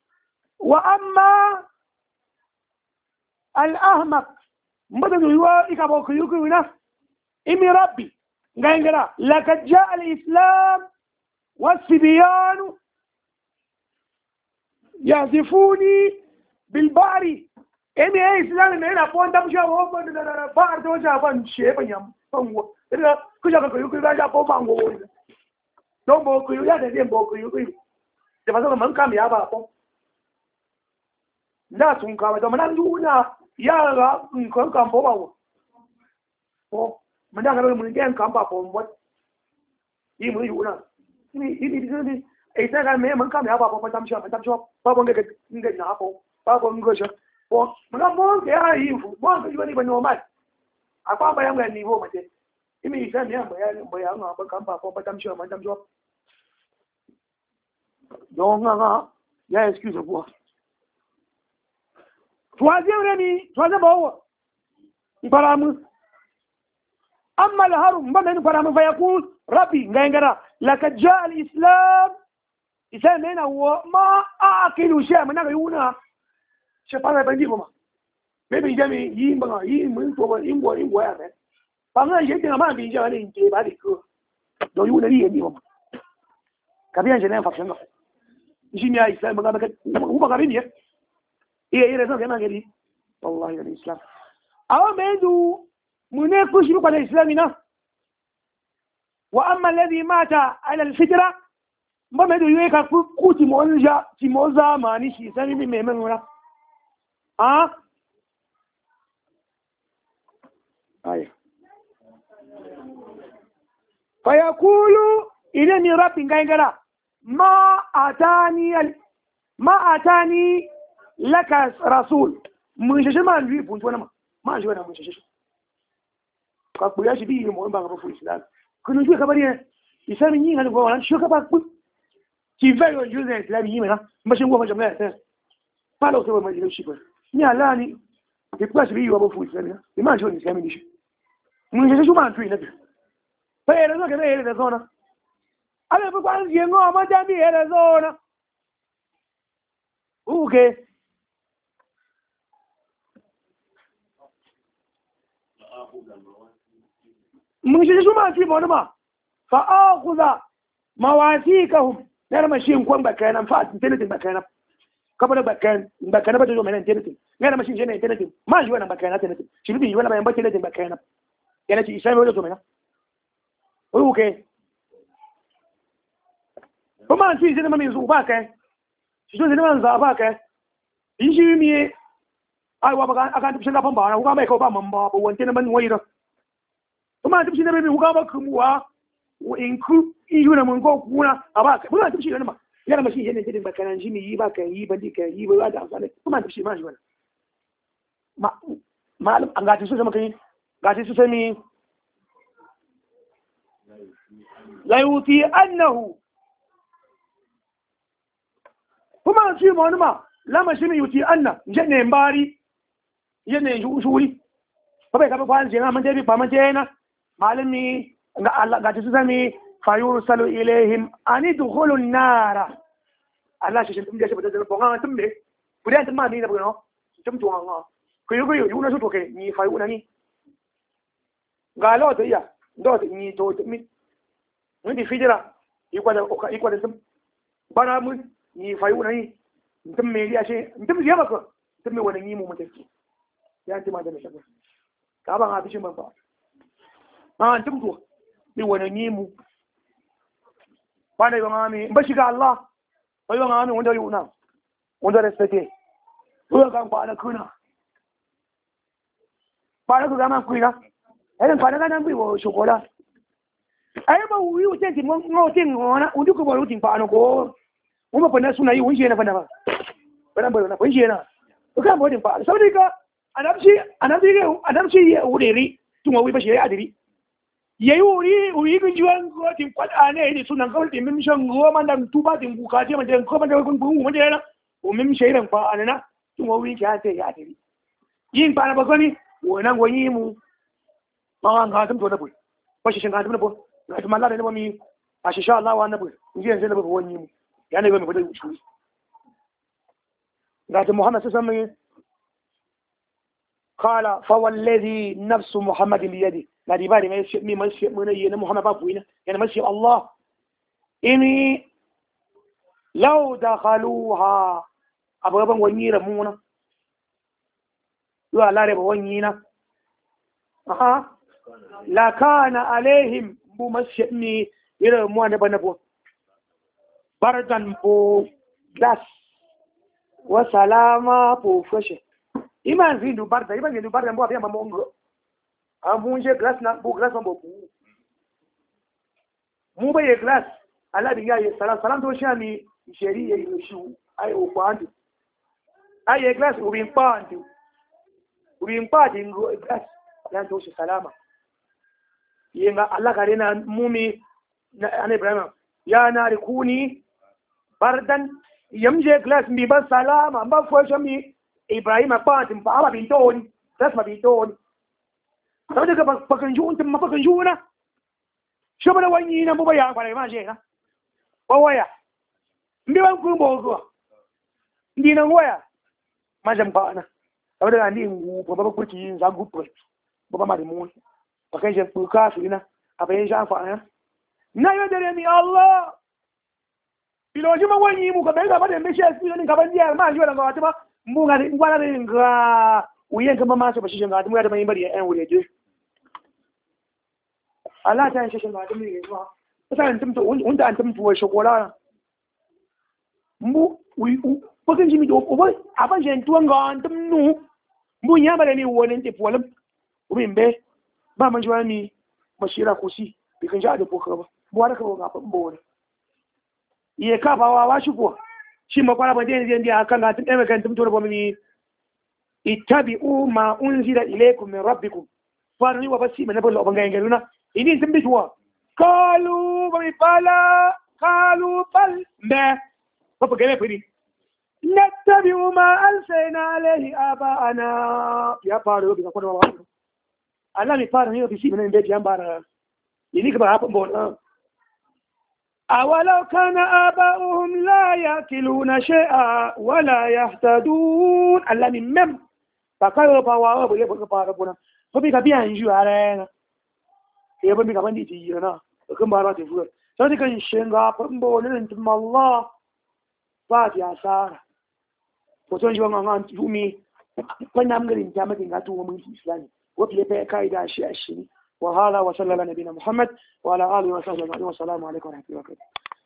وأما الأحمق بدل يوا إكابو كيوكيونا إمي ربي غير لقد جاء الإسلام والصبيان يعزفوني بالبحر إني أي إسلام هنا فون تمشي هو بحر توجه فون شيء بينام فون إذا كذا كيو كذا جا فون بانغو دون بوكيو يا ده بوكيو كيو تبغى من كام يا بابا لا تونكا بدو من عندنا يا لا نكون كام بابا أو mình đang ở mình đang cảm bảo một gì mới dụ nào đi ấy ta cái mấy mình cảm thấy bảo mình tâm cho bảo cái nào bảo cái gì bảo mình đang muốn cái ai hiểu muốn cái gì bên ngoài à bảo bây giờ cái niveau mà thế mình sẽ nhớ bây giờ nó cảm bảo mình tâm cho dong ya excuse moi troisième bảo ibaram أما الهرم من فرام فيقول ربي غيرا لقد جاء الإسلام إسلام هنا هو ما أكل شيء من غيرنا شفاعة بنديكما بيبي جامي يبغى يمن توما يمبوا يا من فأنا يجي ما بيجي على إنتي بعد كده لو يقول لي يديكما كبيان جنان فاكشنا يجي يا إسلام ما كان هو ما كان إيه رزق كمان قال والله يا الإسلام أو ميدو منين كشروا على إسلامنا وأما الذي مات على الفطرة ما مدو يوكا كوتي مونجا تيموزا ماني شي سامي ميمنورا أي فيقول إنني ربي غيرا ما أتاني لك رسول من شيء ما نجيب بونتونا ما نجيبنا من شيء كابو يا شبيه مهم بعرفه في الإسلام كنا نقول كبارين الإسلام يجي هذا هو شو كبار كيف يجوز الإسلام يجي منها مش هو مجمع ما لو سوى ما يجوز شيء نيا لاني يبقى شبيه وابو في الإسلام ما شو الإسلام يجي من شو ما نتوي نبي فإذا ما كنا هذا زونا أنا بقول ينعم ما جامي هذا زونا أوكي mun shi su ma fi wani ma fa akhudha mawasikahum nar mashin kon bakanan fa tinatin bakanan kabara bakanan ba ta zo mai tinatin nar mashin je ne tinatin ma ji wannan bakanan tinatin shi bi wannan bayan bakin tinatin bakanan yana ci isa mai zo mai na okay kuma ci sai mai zo ba kai shi zo ne man za ba kai in shi mi ai wa ba aka tafi shinga fan ba ko mai ko ba man ba wanti na man wai da kuma tafi shi ne mai hukama kumuwa in ku yuna mun ko kuna aba mun ta shi ma yana mashi yana jidin bakanan shi yi ba kan yi ba di kan yi ba da amfani kuma ta shi ma shi wannan malum an gaji su zama kai gaji su sami la yuti annahu kuma shi ma wani ma lama shi yuti anna jenne mbari yene shuri ba bai ka ba an jina man dai ba man dai na malami ga Allah gaji su sami fayursalu ilaihim an idkhulu an-nara Allah shi tum je shi bada ko ngam tum be budan tum ma ni na bu no tum tu ngam ko yu na su to ke ni fayu na ni ga lo to ya do ni to mi mun di fijira ikwada tum bana mun ni fayu na ni tum me ya she tum ya ba ko tum me wani ni mu mutaki ya ti ma da shi ka ban ha bishin ban ba ma tum to ni wani ni mu bana yi ngami ba shiga Allah ba yi ngami wanda yuna wanda respecte ko kan kwana kuna ba ku zama kuina ai kwana kana bi wo shokola ai ba wi u tenti mo tin ngona undu ko bolu tin pa no ko mo ba na suna yi wunje na fa na ba bana ba na wunje na ko kan bodin pa saboda ka adamci ya ureri tun wa wi ba shi ya adiri yayi uri kun jiwan ko tin kwada ne ni sunan kawai tin min shan go man dan tuba tin buka je man dan ko man da kun mu je na o min shairan fa anana tun wa wi ka ta ya adiri yin pa na ba gani wannan goyi mu ma ga tum to da bul ba shi shin ga tum da bul ga tum Allah da ne mi a shi sha Allah wa annabi in ji yanzu da ba wani mu ya ne ba mu da shi ga tum Muhammad sallallahu alaihi wasallam قال فوالذي نفس محمد بيده لا دي بالي ما يشي من ين محمد بابوينا يعني ماشي الله اني لو دخلوها ابغى ونيره مونا يا لا رب ونينا لا كان عليهم بمشي يره مو انا بنبو بردا بو داس وسلاما بو فشه iman zindu barda iman zindu barda mbo apia mamongo amunje glass na bu glass mbo bu mu ba ye glass ala dinga ye salam to shami sheria ile shu ai o kwandi ai ye glass ubin pandi ngo glass ya to shi salama yenga Allah kare na mumi ana Ibrahim ya na rikuni bardan yamje glass mi ba salama ba fo shami Ibrahim apa tim pa apa binton das ma binton sabe daga bakan ju untum mafakan ju na shoba da wani na buba ya kware ma je na waya ndi ban ku bogo ndi na waya ma jam ba na sabe daga ndi ngu ba ba kurki yin za gupu ba ma rimu bakan je ku ka su na abayin ja fa na yo dare mi Allah ilo jima wani mu ka bai ga ba da me shi asiri ni ka ban jiya ma yo da ga wata ba mbunga ngwana ringa uyen kama maso bashi shanga atumu ya bari en wureje Allah ta shi shanga atumu ne zuwa sai antum to unda antum to shokola mbu bakin jimi do obo aban je tuwan ga antum nu mbu nya bare ni wonen te polam ubimbe ba man jwani mashira kusi bikin ja da poka ba bu har ka ga fa mbo ne ye ka ba wa shi ko shi makwara ba dai zai akan ga tun ɗaya kan tumto da bomi ittabi'u ma unzila ilaykum min rabbikum fara ni wa basi mana bala banga yangaruna ini sun bituwa qalu bi bala qalu bal ma ba fa gane firi nattabi'u ma alsayna alayhi aba'ana ya fara bi ka kuma wa Allah mi fara ni bi shi mana da yan bara ini ka ba hafa bon أولو كان آباؤهم لا يأكلون شيئا ولا يهتدون ألا من مم فقالوا بواوا بيه بقى فبيك بيان جو علينا يبقى بيك بندي تيجينا كم بارا تفور سأدي كان شنغا بمبو ننتم الله فاتي أسارة وتون جو عن تومي كنا مغرين جامد عن تومي الإسلامي وبيه كايدا شيء وهذا وصلى الله نبينا محمد وعلى آله وصحبه أجمعين والسلام عليكم ورحمة الله وبركاته.